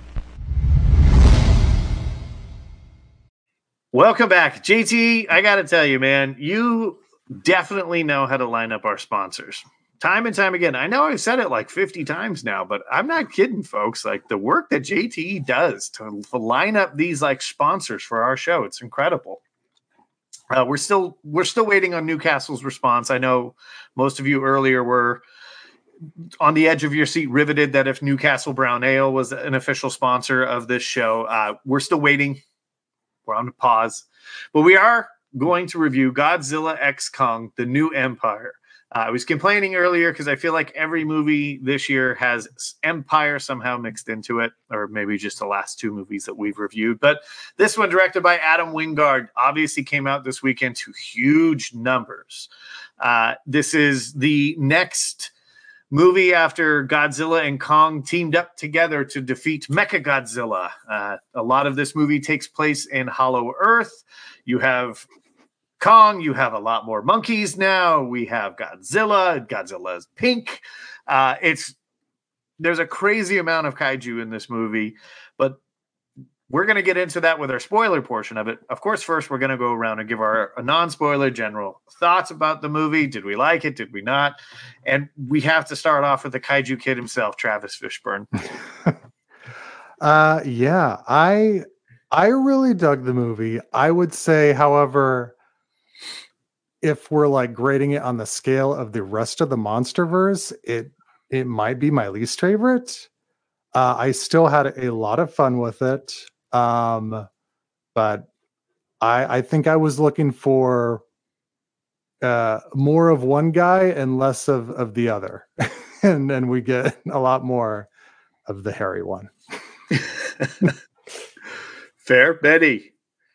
Welcome back. JT, I got to tell you, man, you definitely know how to line up our sponsors. Time and time again. I know I've said it like 50 times now, but I'm not kidding, folks. Like the work that JT does to line up these like sponsors for our show, it's incredible. We're still waiting on Newcastle's response. I know most of you earlier were on the edge of your seat, riveted that if Newcastle Brown Ale was an official sponsor of this show. We're still waiting. We're on pause, but we are going to review Godzilla X Kong: The New Empire. I was complaining earlier because I feel like every movie this year has Empire somehow mixed into it, or maybe just the last 2 movies that we've reviewed. But this one, directed by Adam Wingard, obviously came out this weekend to huge numbers. This is the next movie after Godzilla and Kong teamed up together to defeat Mechagodzilla. A lot of this movie takes place in Hollow Earth. You have Kong, you have a lot more monkeys now. We have Godzilla. Godzilla's pink. There's a crazy amount of kaiju in this movie, but we're going to get into that with our spoiler portion of it. Of course, first we're going to go around and give our non-spoiler general thoughts about the movie. Did we like it? Did we not? And we have to start off with the kaiju kid himself, Travis Fishburne.
Yeah, I really dug the movie. I would say, however, if we're like grading it on the scale of the rest of the Monsterverse, it might be my least favorite. I still had a lot of fun with it. But I think I was looking for more of one guy and less of the other. and then we get a lot more of the hairy one.
Fair. Betty.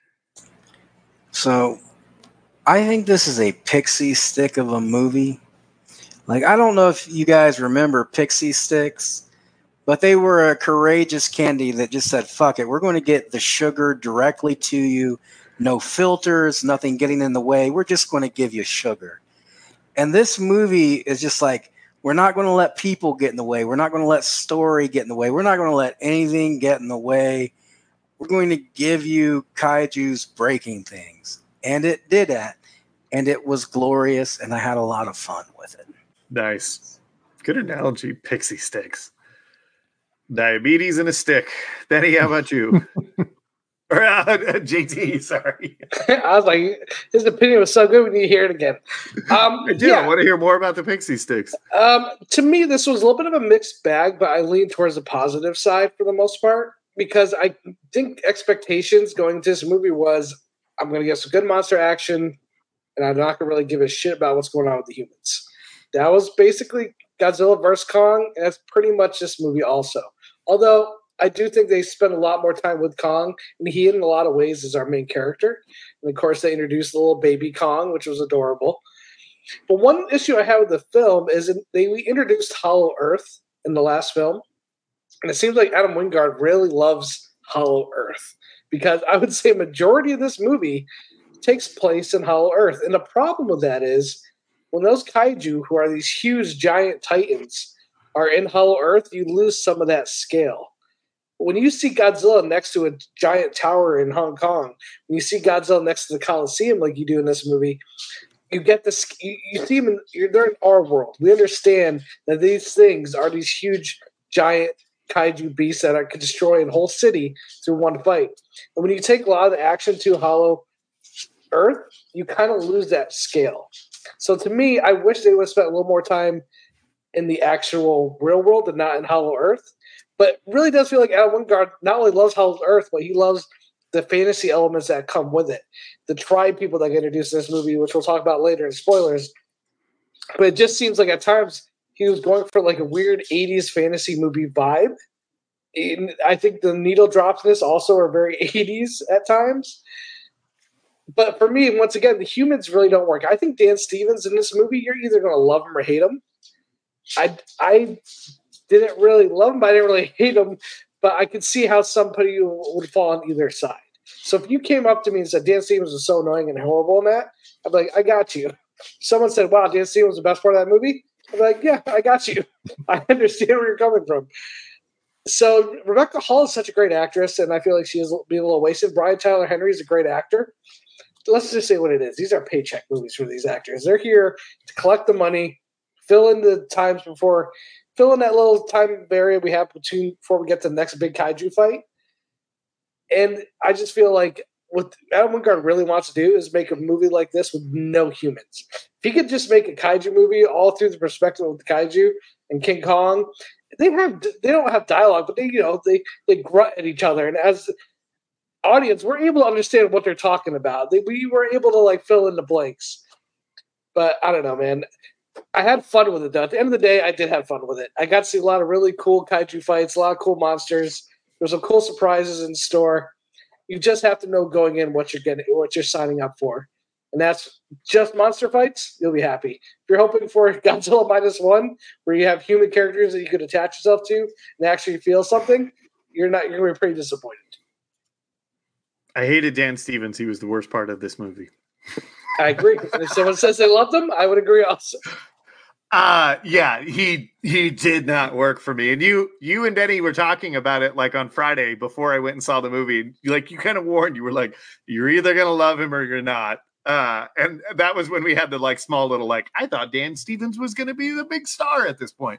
So I think this is a pixie stick of a movie. Like, I don't know if you guys remember Pixie Sticks, but they were a courageous candy that just said, fuck it, we're going to get the sugar directly to you. No filters, nothing getting in the way. We're just going to give you sugar. And this movie is just like, we're not going to let people get in the way. We're not going to let story get in the way. We're not going to let anything get in the way. We're going to give you kaijus breaking things. And it did that. And it was glorious. And I had a lot of fun with it.
Nice. Good analogy. Pixie sticks. Diabetes in a stick. Benny, how about you? Or JT, sorry.
I was like, his opinion was so good, we need to hear it again.
I do. Yeah. I want to hear more about the Pixie Sticks.
To me, this was a little bit of a mixed bag, but I lean towards the positive side for the most part. because I think expectations going into this movie was I'm going to get some good monster action, and I'm not going to really give a shit about what's going on with the humans. That was basically Godzilla vs. Kong, and that's pretty much this movie also. Although I do think they spend a lot more time with Kong, and he in a lot of ways is our main character. And of course, they introduced the little baby Kong, which was adorable. But one issue I have with the film is they introduced Hollow Earth in the last film, and it seems like Adam Wingard really loves Hollow Earth, because I would say a majority of this movie takes place in Hollow Earth. And the problem with that is when those kaiju, who are these huge giant titans, are in Hollow Earth, you lose some of that scale. When you see Godzilla next to a giant tower in Hong Kong, when you see Godzilla next to the Coliseum like you do in this movie, you get this. You see them. They're in our world. We understand that these things are these huge, giant kaiju beasts that could destroy a whole city through one fight. And when you take a lot of the action to Hollow Earth, you kind of lose that scale. So to me, I wish they would have spent a little more time in the actual real world and not in Hollow Earth. But it really does feel like Adam Wingard not only loves Hollow Earth, but he loves the fantasy elements that come with it. The tribe people that get introduced in this movie, which we'll talk about later in spoilers. But it just seems like at times he was going for like a weird 80s fantasy movie vibe. And I think the needle drops in this also are very 80s at times. But for me, once again, the humans really don't work. I think Dan Stevens in this movie, you're either going to love him or hate him. I didn't really love him, but I didn't really hate him. But I could see how somebody would fall on either side. So if you came up to me and said Dan Stevens was so annoying and horrible in that, I'd be like, I got you. Someone said, wow, Dan Stevens was the best part of that movie. I'd be like, yeah, I got you. I understand where you're coming from. So Rebecca Hall is such a great actress, and I feel like she is being a little wasted. Brian Tyler Henry is a great actor. Let's just say what it is. These are paycheck movies for these actors. They're here to collect the money, fill in the times before, fill in that little time area we have before we get to the next big kaiju fight. And I just feel like what Adam Wingard really wants to do is make a movie like this with no humans. If he could just make a kaiju movie all through the perspective of the kaiju and King Kong, they don't have dialogue, but they grunt at each other, and as audience, we're able to understand what they're talking about. We were able to like fill in the blanks. But I don't know, man. I had fun with it, though. At the end of the day, I did have fun with it. I got to see a lot of really cool kaiju fights, a lot of cool monsters. There's some cool surprises in store. You just have to know going in what you're signing up for. And that's just monster fights, you'll be happy. If you're hoping for Godzilla -1, where you have human characters that you could attach yourself to and actually feel something, you're going to be pretty disappointed.
I hated Dan Stevens. He was the worst part of this movie.
I agree. And if someone says they loved him, I would agree also.
Yeah, he did not work for me. And you and Denny were talking about it like on Friday before I went and saw the movie. You kind of warned, you were like, you're either going to love him or you're not. And that was when we had the like small little, like, I thought Dan Stevens was going to be the big star at this point.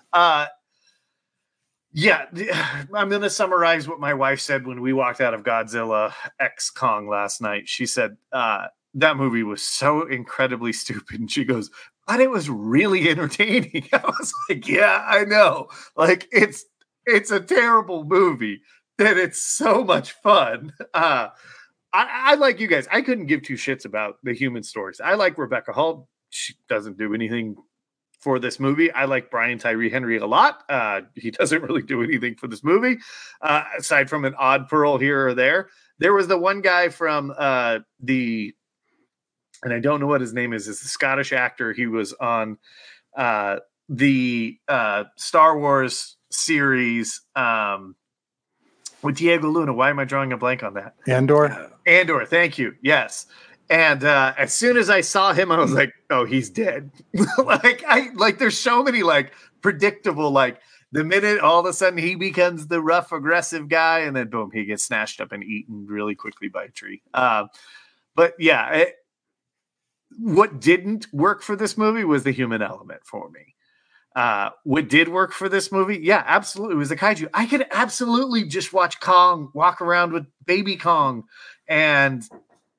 Yeah, I'm going to summarize what my wife said when we walked out of Godzilla X Kong last night. She said, that movie was so incredibly stupid. And she goes, but it was really entertaining. I was like, yeah, I know. Like, it's a terrible movie, that it's so much fun. I like you guys. I couldn't give two shits about the human stories. I like Rebecca Hall. She doesn't do anything for this movie. I like Brian Tyree Henry a lot. He doesn't really do anything for this movie, aside from an odd pearl here or there. There was the one guy from and I don't know what his name is. It's a Scottish actor. He was on the Star Wars series with Diego Luna. Why am I drawing a blank on that? Andor, thank you. Yes. And as soon as I saw him, I was like, oh, he's dead. There's so many like predictable, like the minute all of a sudden he becomes the rough, aggressive guy, and then boom, he gets snatched up and eaten really quickly by a tree. But yeah, what didn't work for this movie was the human element for me. What did work for this movie? Yeah, absolutely. It was the kaiju. I could absolutely just watch Kong walk around with baby Kong and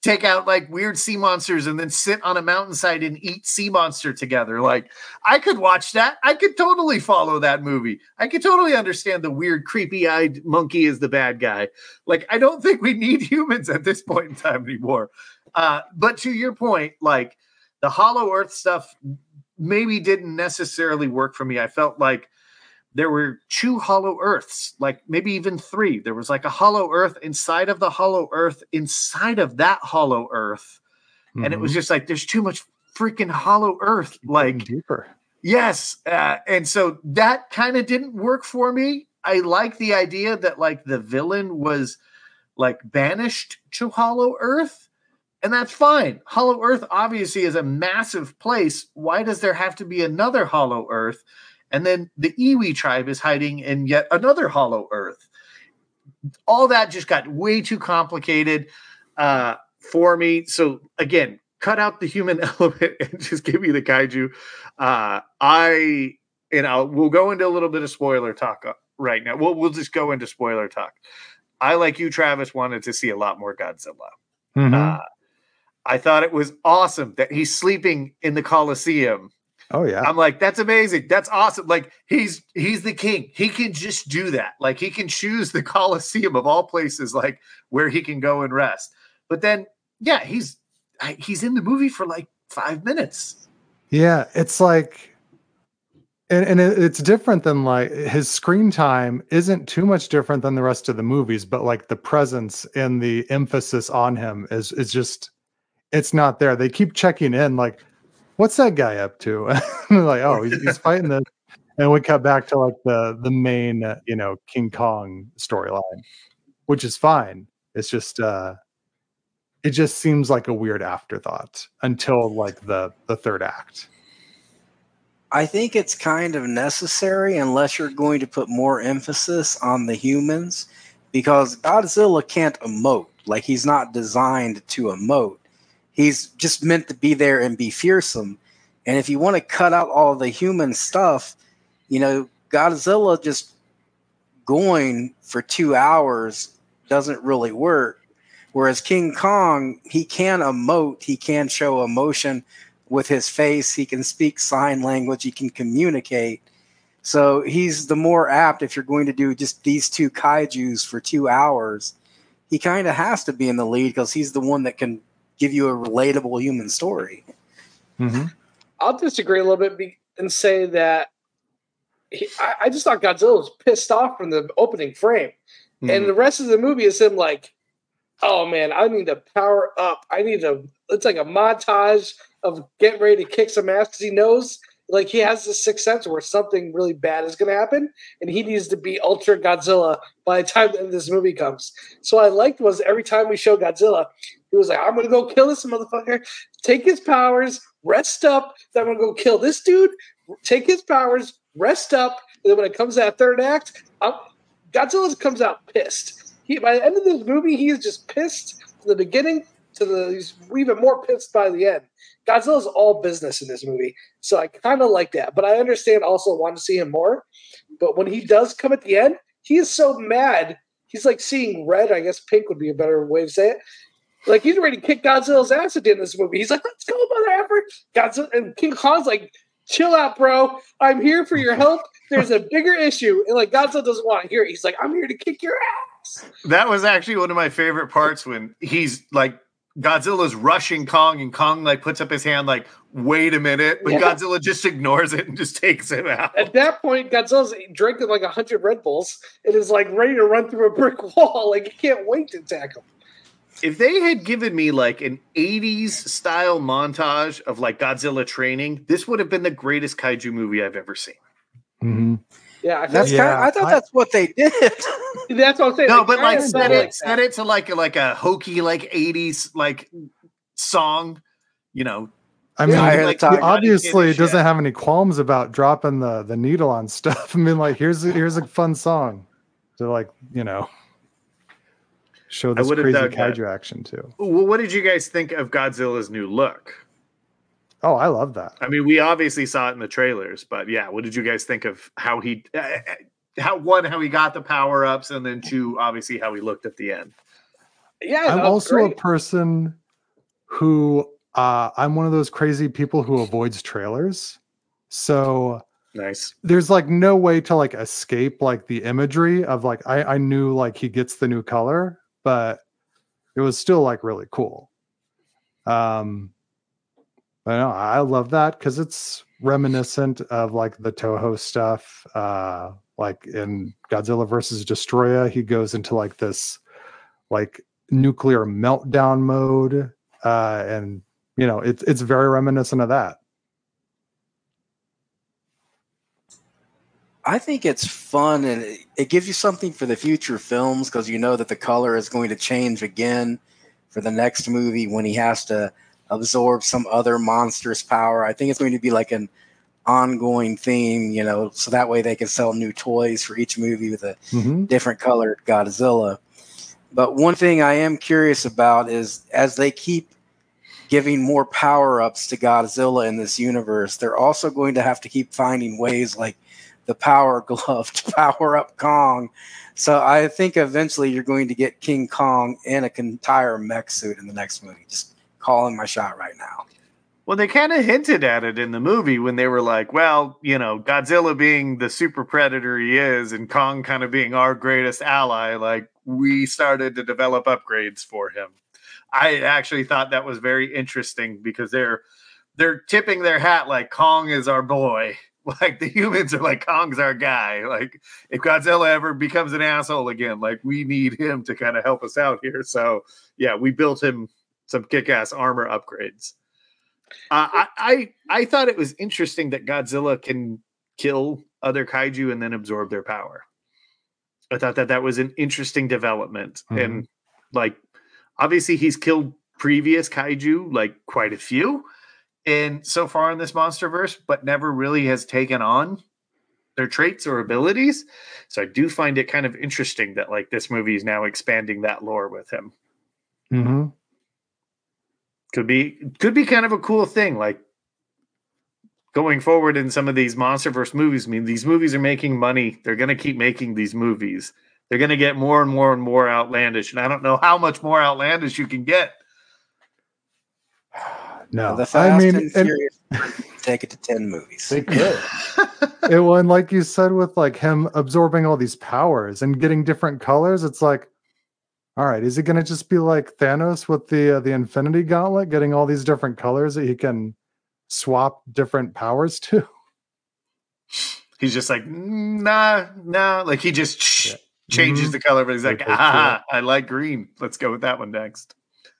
take out like weird sea monsters and then sit on a mountainside and eat sea monster together. Like, I could watch that. I could totally follow that movie. I could totally understand the weird, creepy-eyed monkey is the bad guy. Like, I don't think we need humans at this point in time anymore. But to your point, like, the Hollow Earth stuff maybe didn't necessarily work for me. I felt like there were 2 Hollow Earths, like maybe even 3. There was like a Hollow Earth inside of the Hollow Earth inside of that Hollow Earth. Mm-hmm. And it was just like, there's too much freaking Hollow Earth. Like,
deeper.
Yes. And so that kind of didn't work for me. I like the idea that like the villain was like banished to Hollow Earth. And that's fine. Hollow Earth obviously is a massive place. Why does there have to be another Hollow Earth? And then the Iwi tribe is hiding in yet another Hollow Earth. All that just got way too complicated for me. So again, cut out the human element and just give me the kaiju. We'll go into a little bit of spoiler talk right now. We'll just go into spoiler talk. I, like you, Travis, wanted to see a lot more Godzilla.
Mm-hmm.
I thought it was awesome that he's sleeping in the Coliseum.
Oh yeah.
I'm like, that's amazing. That's awesome. Like he's the king. He can just do that. Like he can choose the Coliseum of all places, like where he can go and rest. But then, yeah, he's in the movie for like 5 minutes.
Yeah. It's like, and it's different than like his screen time isn't too much different than the rest of the movies, but like the presence and the emphasis on him is just, it's not there. They keep checking in like, what's that guy up to? And like, oh, he's fighting this. And we cut back to like the main, King Kong storyline, which is fine. It's just, it just seems like a weird afterthought until like the third act.
I think it's kind of necessary unless you're going to put more emphasis on the humans, because Godzilla can't emote. Like he's not designed to emote. He's just meant to be there and be fearsome. And if you want to cut out all the human stuff, Godzilla just going for 2 hours doesn't really work. Whereas King Kong, he can emote, he can show emotion with his face, he can speak sign language, he can communicate. So he's the more apt if you're going to do just these 2 kaijus for 2 hours. He kind of has to be in the lead because he's the one that can give you a relatable human story.
Mm-hmm.
I'll disagree a little bit and say that I just thought Godzilla was pissed off from the opening frame. Mm-hmm. And the rest of the movie is him like, oh man, I need to power up. It's like a montage of getting ready to kick some ass because he knows like he has this sixth sense where something really bad is going to happen and he needs to be Ultra Godzilla by the time this movie comes. So what I liked was every time we show Godzilla, he was like, I'm going to go kill this motherfucker, take his powers, rest up, then I'm going to go kill this dude, take his powers, rest up, and then when it comes to that third act, Godzilla comes out pissed. By the end of this movie, he is just pissed from the beginning he's even more pissed by the end. Godzilla's all business in this movie, so I kind of like that. But I understand also wanting to see him more. But when he does come at the end, he is so mad. He's like seeing red. I guess pink would be a better way to say it. Like he's ready to kick Godzilla's ass at the end of this movie. He's like, "Let's go, mother effer!" Godzilla and King Kong's like, "Chill out, bro. I'm here for your help. There's a bigger issue." And like Godzilla doesn't want to hear it. He's like, "I'm here to kick your ass."
That was actually one of my favorite parts when he's like, Godzilla's rushing Kong and Kong like puts up his hand like, wait a minute, but Godzilla just ignores it and just takes him out.
At that point, Godzilla's drinking like 100 Red Bulls and is like ready to run through a brick wall. Like he can't wait to attack him.
If they had given me like an 80s style montage of like Godzilla training, this would have been the greatest kaiju movie I've ever seen.
Mm-hmm.
Yeah,
I thought that's what they did.
That's what I'm saying.
No, but like set it to like a hokey like 80s like song,
I mean, he obviously doesn't have any qualms about dropping the needle on stuff. I mean, like here's a fun song to like show this crazy kaiju action too.
Well, what did you guys think of Godzilla's new look?
Oh, I love that.
I mean, we obviously saw it in the trailers, but yeah, what did you guys think of how he got the power ups, and then 2, obviously how he looked at the end?
Yeah,
I'm also a person who I'm one of those crazy people who avoids trailers. So
nice.
There's like no way to like escape like the imagery of like I knew like he gets the new color, but it was still like really cool. I know I love that because it's reminiscent of like the Toho stuff. Like in Godzilla versus Destroya, he goes into like this like nuclear meltdown mode, and you know it's very reminiscent of that.
I think it's fun, and it gives you something for the future films because you know that the color is going to change again for the next movie when he has to absorb some other monstrous power. I think it's going to be like an ongoing theme, you know, so that way they can sell new toys for each movie with a different colored Godzilla. But one thing I am curious about is as they keep giving more power-ups to Godzilla in this universe, they're also going to have to keep finding ways like the power glove to power up Kong. So I think eventually you're going to get King Kong in an entire mech suit in the next movie. Just calling my shot right now.
Well, they kind of hinted at it in the movie when they were like, well, you know, Godzilla being the super predator he is and Kong kind of being our greatest ally, like we started to develop upgrades for him. I actually thought that was very interesting because they're tipping their hat like Kong is our boy. Like the humans are like, Kong's our guy. Like if Godzilla ever becomes an asshole again, like we need him to kind of help us out here. So yeah, we built him some kick-ass armor upgrades. I thought it was interesting that Godzilla can kill other kaiju and then absorb their power. I thought that was an interesting development. And like, obviously he's killed previous kaiju, like quite a few. And so far in this MonsterVerse, but never really has taken on their traits or abilities. So I do find it kind of interesting that like this movie is now expanding that lore with him.
Mm-hmm.
Could be kind of a cool thing, like going forward in some of these MonsterVerse movies. I mean, these movies are making money. They're going to keep making these movies. They're going to get more and more and more outlandish. And I don't know how much more outlandish you can get.
No, the Fast and Furious take it to 10 movies.
They could. And like you said, with like him absorbing all these powers and getting different colors, it's like, all right, is it going to just be like Thanos with the Infinity Gauntlet, getting all these different colors that he can swap different powers to?
He's just like, nah. Like he just changes the color, but he's like, I like green. Let's go with that one next.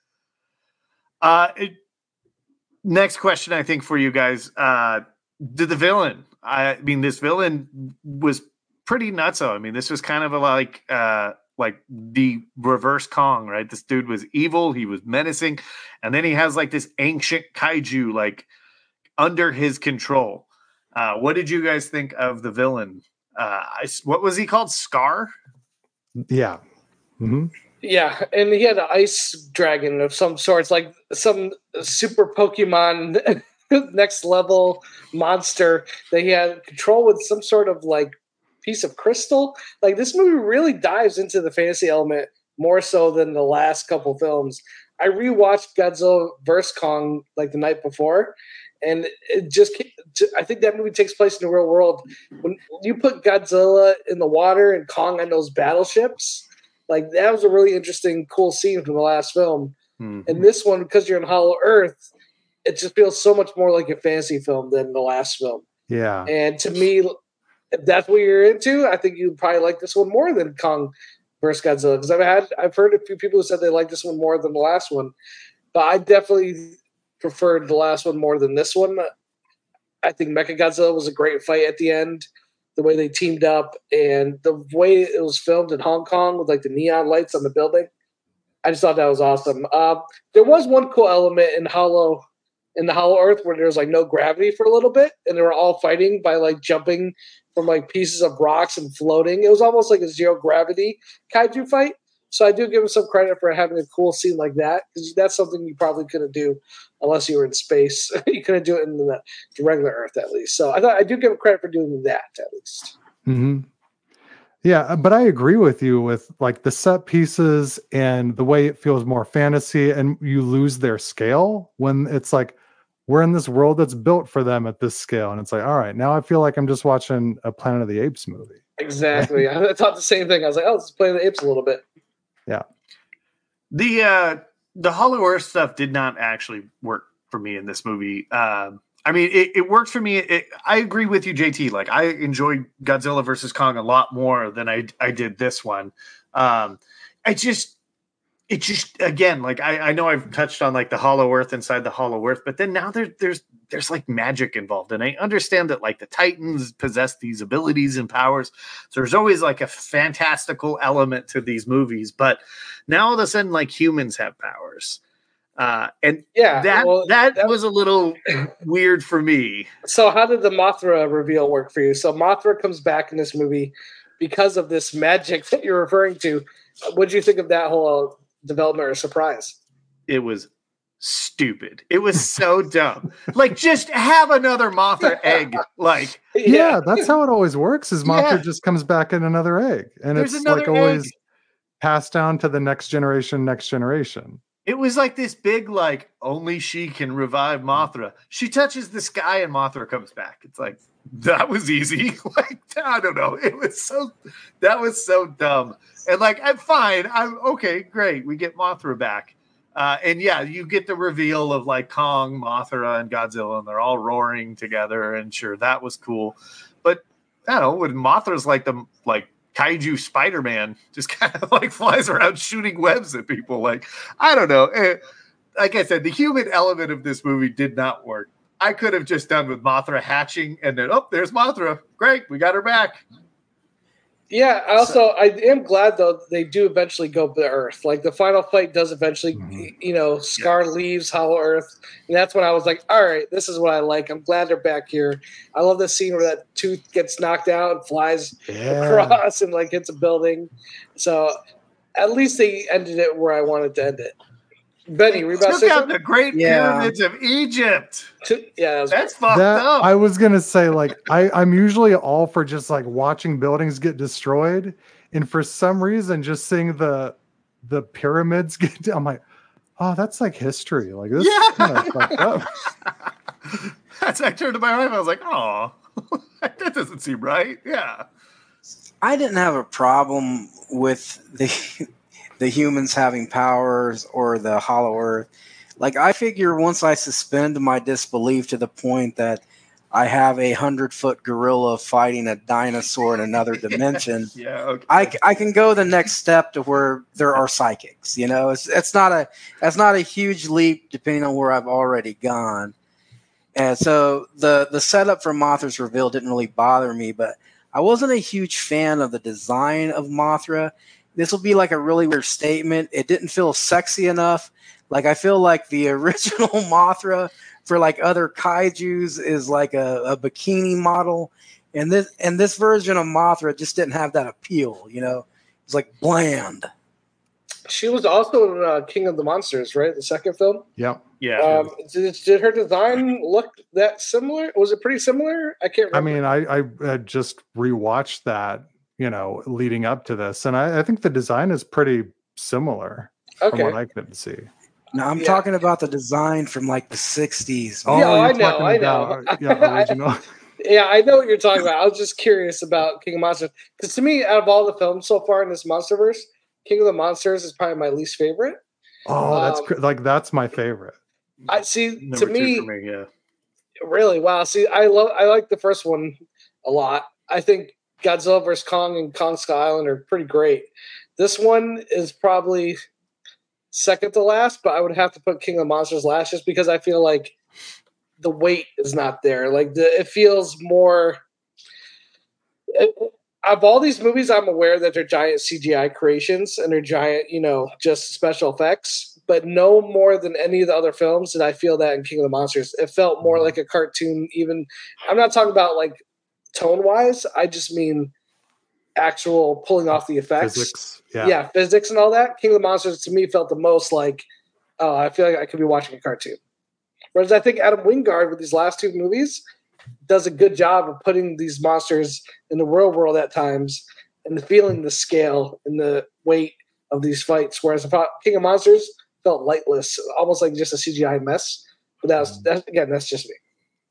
Next question, I think, for you guys. Did the villain? I mean, this villain was pretty nutso. I mean, this was kind of like the reverse Kong, right? This dude was evil. He was menacing. And then he has like this ancient kaiju like under his control. What did you guys think of the villain? What was he called? Scar?
Yeah. Mm-hmm.
Yeah, and he had an ice dragon of some sorts, like some super Pokemon next level monster that he had control with some sort of like piece of crystal. Like this movie really dives into the fantasy element more so than the last couple films. I rewatched Godzilla vs. Kong like the night before, and it just, I think that movie takes place in the real world. When you put Godzilla in the water and Kong on those battleships, like that was a really interesting, cool scene from the last film. Mm-hmm. And this one, because you're in Hollow Earth, it just feels so much more like a fantasy film than the last film.
Yeah.
And to me, if that's what you're into, I think you'd probably like this one more than Kong vs. Godzilla. Because I've heard a few people who said they like this one more than the last one. But I definitely preferred the last one more than this one. I think Mechagodzilla was a great fight at the end. The way they teamed up and the way it was filmed in Hong Kong with like the neon lights on the building. I just thought that was awesome. There was one cool element in the Hollow Earth where there was like no gravity for a little bit, and they were all fighting by like jumping from like pieces of rocks and floating. It was almost like a zero gravity kaiju fight. So I do give him some credit for having a cool scene like that, because that's something you probably couldn't do unless you were in space. You couldn't do it in the regular Earth, at least. So I do give him credit for doing that, at least.
Mm-hmm. Yeah, but I agree with you with like the set pieces and the way it feels more fantasy, and you lose their scale when it's like we're in this world that's built for them at this scale, and it's like, all right, now I feel like I'm just watching a Planet of the Apes movie.
Exactly. I thought the same thing. I was like, oh, let's play the Apes a little bit.
Yeah.
The Hollow Earth stuff did not actually work for me in this movie. I mean, it works for me. I agree with you, JT. Like, I enjoyed Godzilla versus Kong a lot more than I did this one. It just again, like I know I've touched on like the Hollow Earth inside the Hollow Earth, but then now there's like magic involved, and I understand that like the Titans possess these abilities and powers, so there's always like a fantastical element to these movies. But now all of a sudden, like humans have powers. And
yeah,
that was a little weird for me.
So how did the Mothra reveal work for you? So Mothra comes back in this movie because of this magic that you're referring to. What did you think of that whole development or surprise?
It was stupid. It was so dumb. Like, just have another Mothra egg. Like,
yeah, that's how it always works. Is Mothra just comes back in another egg, and
there's
it's like always passed down to the next generation.
It was like this big, like, only she can revive Mothra. She touches the sky and Mothra comes back. It's like, that was easy. Like, I don't know. That was so dumb. And like, I'm fine. I'm okay. Great. We get Mothra back. And yeah, you get the reveal of like Kong, Mothra, and Godzilla, and they're all roaring together. And sure, that was cool. But I don't know, when Mothra's like the, like, kaiju Spider-Man just kind of like flies around shooting webs at people. Like, I don't know. Like I said, the human element of this movie did not work. I could have just done with Mothra hatching and then, oh, there's Mothra. Great. We got her back.
Yeah. I am glad though they do eventually go to Earth. Like the final fight does eventually, Scar leaves Hollow Earth. And that's when I was like, all right, this is what I like. I'm glad they're back here. I love the scene where that tooth gets knocked out and flies across and like hits a building. So at least they ended it where I wanted to end it. Benny, we about to say
the Great Pyramids of Egypt.
Yeah,
that's fucked up.
I was gonna say, like, I'm usually all for just like watching buildings get destroyed, and for some reason, just seeing the pyramids get, I'm like, oh, that's like history. Like this is kind of fucked up.
That's I turned to my wife. I was like, oh, that doesn't seem right. Yeah,
I didn't have a problem with the humans having powers or the Hollow Earth. Like, I figure once I suspend my disbelief to the point that I have a 100-foot gorilla fighting a dinosaur in another dimension, I can go the next step to where there are psychics. You know, it's not a huge leap depending on where I've already gone. And so the setup for Mothra's reveal didn't really bother me, but I wasn't a huge fan of the design of Mothra. This will be like a really weird statement. It didn't feel sexy enough. Like, I feel like the original Mothra for like other kaijus is like a bikini model. And this version of Mothra just didn't have that appeal, you know? It's like bland.
She was also in King of the Monsters, right? The second film?
Yep.
Yeah.
Did her design look that similar? Was it pretty similar? I can't remember.
I mean, I just rewatched that, leading up to this, and I think the design is pretty similar from what I could see.
No, I'm talking about the design from like the 60s.
Oh, yeah, I know.
Original.
Yeah, I know what you're talking about. I was just curious about King of Monsters. Because to me, out of all the films so far in this Monsterverse, King of the Monsters is probably my least favorite.
Oh, that's my favorite.
I see.
Number
to me,
for me, yeah.
Really, wow. See, I like the first one a lot. I think Godzilla vs. Kong and Kong Skull Island are pretty great. This one is probably second to last, but I would have to put King of the Monsters last just because I feel like the weight is not there. Like it feels more. Of all these movies, I'm aware that they're giant CGI creations and they're giant, just special effects. But no more than any of the other films did I feel that in King of the Monsters. It felt more like a cartoon. Even I'm not talking about like tone wise. I just mean actual pulling off the effects.
Physics.
Yeah, physics and all that. King of the Monsters to me felt the most like, oh, I feel like I could be watching a cartoon. Whereas I think Adam Wingard with these last two movies does a good job of putting these monsters in the real world at times and feeling the scale and the weight of these fights. Whereas I thought King of Monsters felt lightless, almost like just a CGI mess. But that's just me.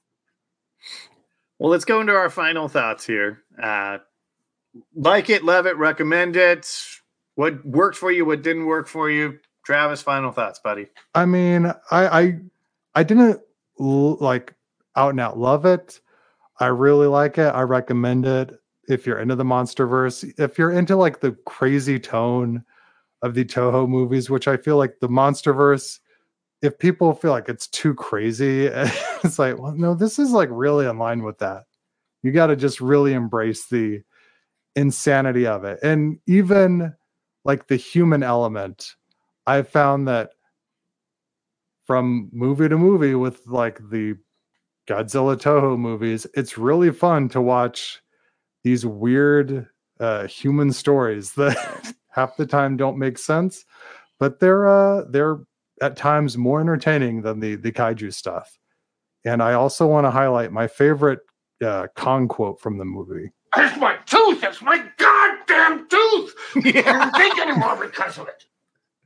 Well, let's go into our final thoughts here. Like it, love it, recommend it. What worked for you? What didn't work for you? Travis, final thoughts, buddy.
I mean, I didn't like out and out love it. I really like it. I recommend it if you're into the MonsterVerse. If you're into like the crazy tone of the Toho movies, which I feel like the MonsterVerse, if people feel like it's too crazy, it's like, well, no, this is like really in line with that. You got to just really embrace the insanity of it. And even like the human element, I found that from movie to movie with like the Godzilla Toho movies, it's really fun to watch these weird human stories that half the time don't make sense, but they're at times more entertaining than the kaiju stuff. And I also want to highlight my favorite Kong quote from the movie.
It's my tooth! It's my goddamn tooth! I can't think anymore because of it.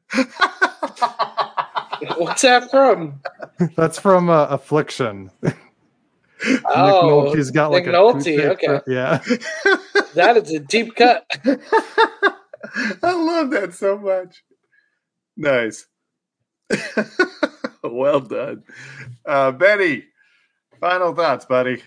What's that from?
That's from Affliction.
Oh,
Nick Nolte's got like
Nick Nolte.
Okay. Yeah.
That is a deep cut.
I love that so much. Nice. Well done. Benny, final thoughts, buddy.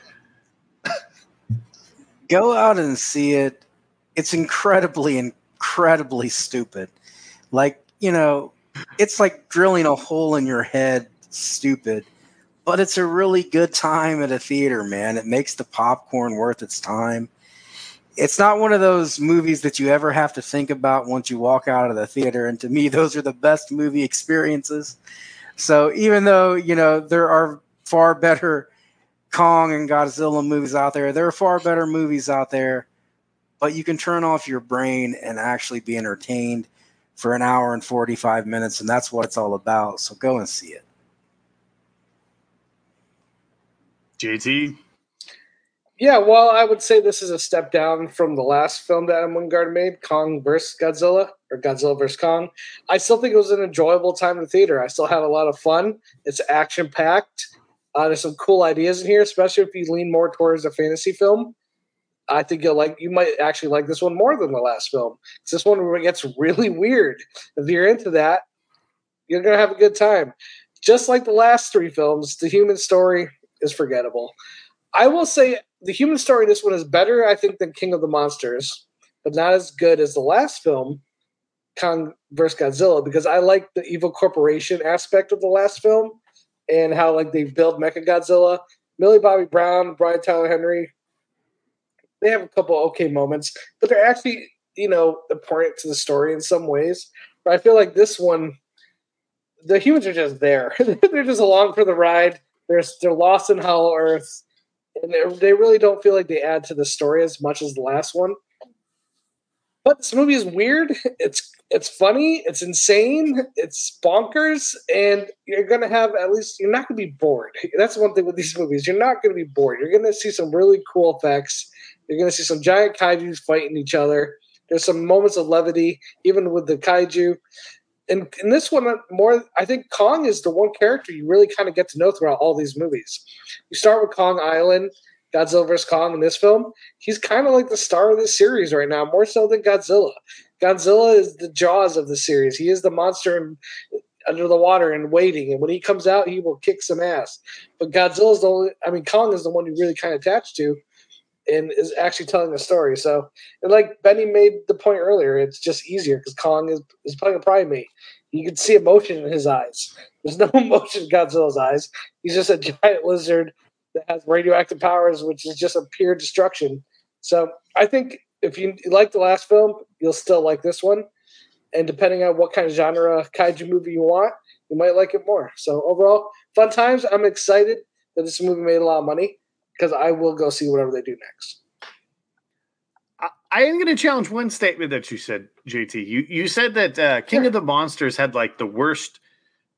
Go out and see it. It's incredibly stupid. Like, it's like drilling a hole in your head stupid, but it's a really good time at a theater, man. It makes the popcorn worth its time. It's not one of those movies that you ever have to think about once you walk out of the theater. And to me, those are the best movie experiences. So even though, there are far better Kong and Godzilla movies out there, there are far better movies out there, but you can turn off your brain and actually be entertained for an hour and 45 minutes. And that's what it's all about. So go and see it.
JT?
Yeah, well, I would say this is a step down from the last film that M. Wingard made, Kong vs. Godzilla, or Godzilla vs. Kong. I still think it was an enjoyable time in the theater. I still had a lot of fun. It's action-packed. There's some cool ideas in here, especially if you lean more towards a fantasy film. I think you might actually like this one more than the last film. Because this one gets really weird. If you're into that, you're going to have a good time. Just like the last three films, the human story is forgettable. I will say the human story in this one is better, I think, than King of the Monsters, but not as good as the last film, Kong vs. Godzilla, because I like the evil corporation aspect of the last film and how they build Mechagodzilla. Millie Bobby Brown, Brian Tyler Henry, they have a couple okay moments, but they're actually, important to the story in some ways. But I feel like this one, the humans are just there. They're just along for the ride. They're lost in Hollow Earth. And they really don't feel like they add to the story as much as the last one. But this movie is weird. It's funny. It's insane. It's bonkers. And you're going to have you're not going to be bored. That's one thing with these movies. You're not going to be bored. You're going to see some really cool effects. You're going to see some giant kaijus fighting each other. There's some moments of levity, even with the kaiju. And in this one, I think Kong is the one character you really kind of get to know throughout all these movies. You start with Kong Island, Godzilla vs. Kong in this film. He's kind of like the star of this series right now, more so than Godzilla. Godzilla is the Jaws of the series. He is the monster under the water and waiting. And when he comes out, he will kick some ass. But Kong is the one you really kind of attached to and is actually telling the story. So, and like Benny made the point earlier, it's just easier because Kong is playing a primate. You can see emotion in his eyes. There's no emotion in Godzilla's eyes. He's just a giant lizard that has radioactive powers, which is just a pure destruction. So I think if you like the last film, you'll still like this one. And depending on what kind of genre kaiju movie you want, you might like it more. So overall, fun times. I'm excited that this movie made a lot of money because I will go see whatever they do next.
I am going to challenge one statement that you said, JT. You said that King of the Monsters had the worst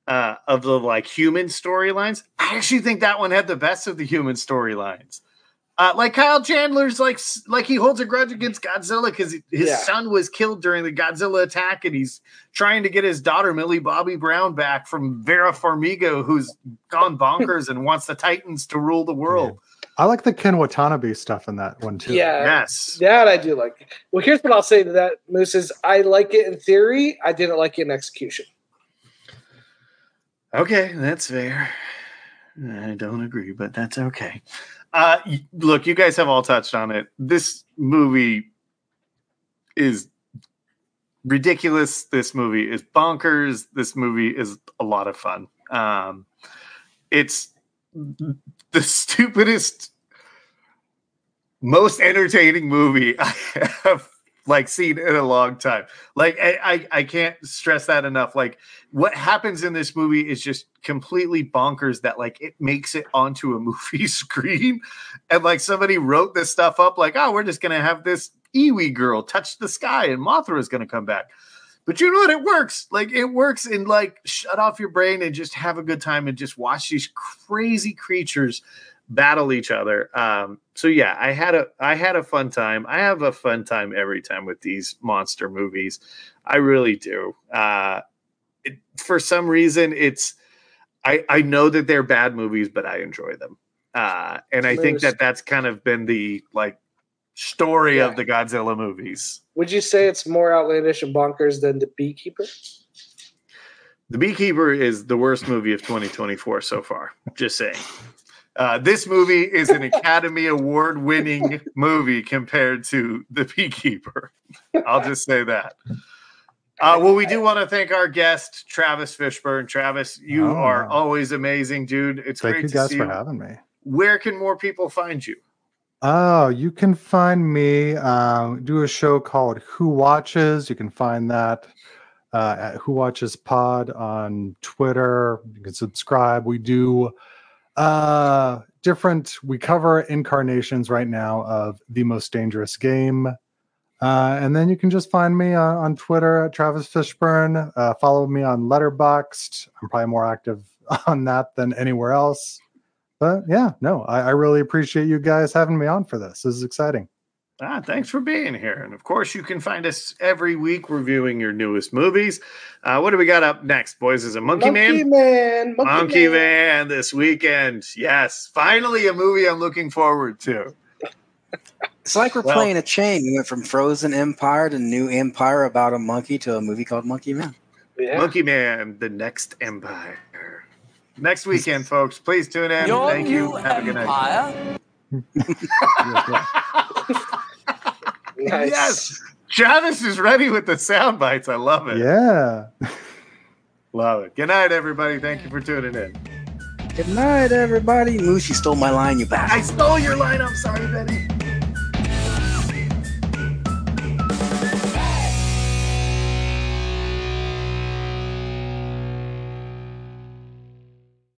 of the human storylines. I actually think that one had the best of the human storylines. Like Kyle Chandler's like he holds a grudge against Godzilla because his son was killed during the Godzilla attack, and he's trying to get his daughter Millie Bobby Brown back from Vera Farmiga, who's gone bonkers and wants the Titans to rule the world.
Yeah. I like the Ken Watanabe stuff in that one too.
Yeah,
yes,
that I do like. Well, here's what I'll say to that, Moose, is I like it in theory. I didn't like it in execution.
Okay, that's fair. I don't agree, but that's okay. Look, you guys have all touched on it. This movie is ridiculous. This movie is bonkers. This movie is a lot of fun. It's the stupidest, most entertaining movie I have seen in a long time. I can't stress that enough. Like, what happens in this movie is just completely bonkers that it makes it onto a movie screen. And somebody wrote this stuff up we're just going to have this Iwi girl touch the sky and Mothra is going to come back. But you know what? It works. It works in shut off your brain and just have a good time and just watch these crazy creatures battle each other. So yeah, I had a fun time. I have a fun time every time with these monster movies. I really do. For some reason, I know that they're bad movies, but I enjoy them. And I think that's kind of been the story of the Godzilla movies.
Would you say it's more outlandish and bonkers than The Beekeeper?
The Beekeeper is the worst movie of 2024 so far. Just saying. This movie is an Academy Award-winning movie compared to The Beekeeper. I'll just say that. Well, we do want to thank our guest, Travis Fishburne. Travis, you are always amazing, dude. It's great to see you.
Thank you guys for having me.
Where can more people find you?
Oh, you can find me do a show called Who Watches. You can find that at Who Watches Pod on Twitter. You can subscribe. We do we cover incarnations right now of The Most Dangerous Game. And then you can just find me on Twitter at Travis Fishburne. Follow me on Letterboxd. I'm probably more active on that than anywhere else. But yeah, no, I really appreciate you guys having me on for this. This is exciting.
Thanks for being here. And of course, you can find us every week reviewing your newest movies. What do we got up next, boys? Is it Monkey Man? Monkey Man this weekend. Yes, finally a movie I'm looking forward to.
It's like we're playing a chain. We went from Frozen Empire to New Empire about a monkey to a movie called Monkey Man.
Yeah. Monkey Man, the next empire. Next weekend, folks. Please tune in. Thank you. Have a good night. Nice. Yes. Travis is ready with the sound bites. I love it.
Yeah.
Love it. Good night, everybody. Thank you for tuning in.
Good night, everybody. Moose, you stole my line, you bastard.
I stole your line. I'm sorry, Betty.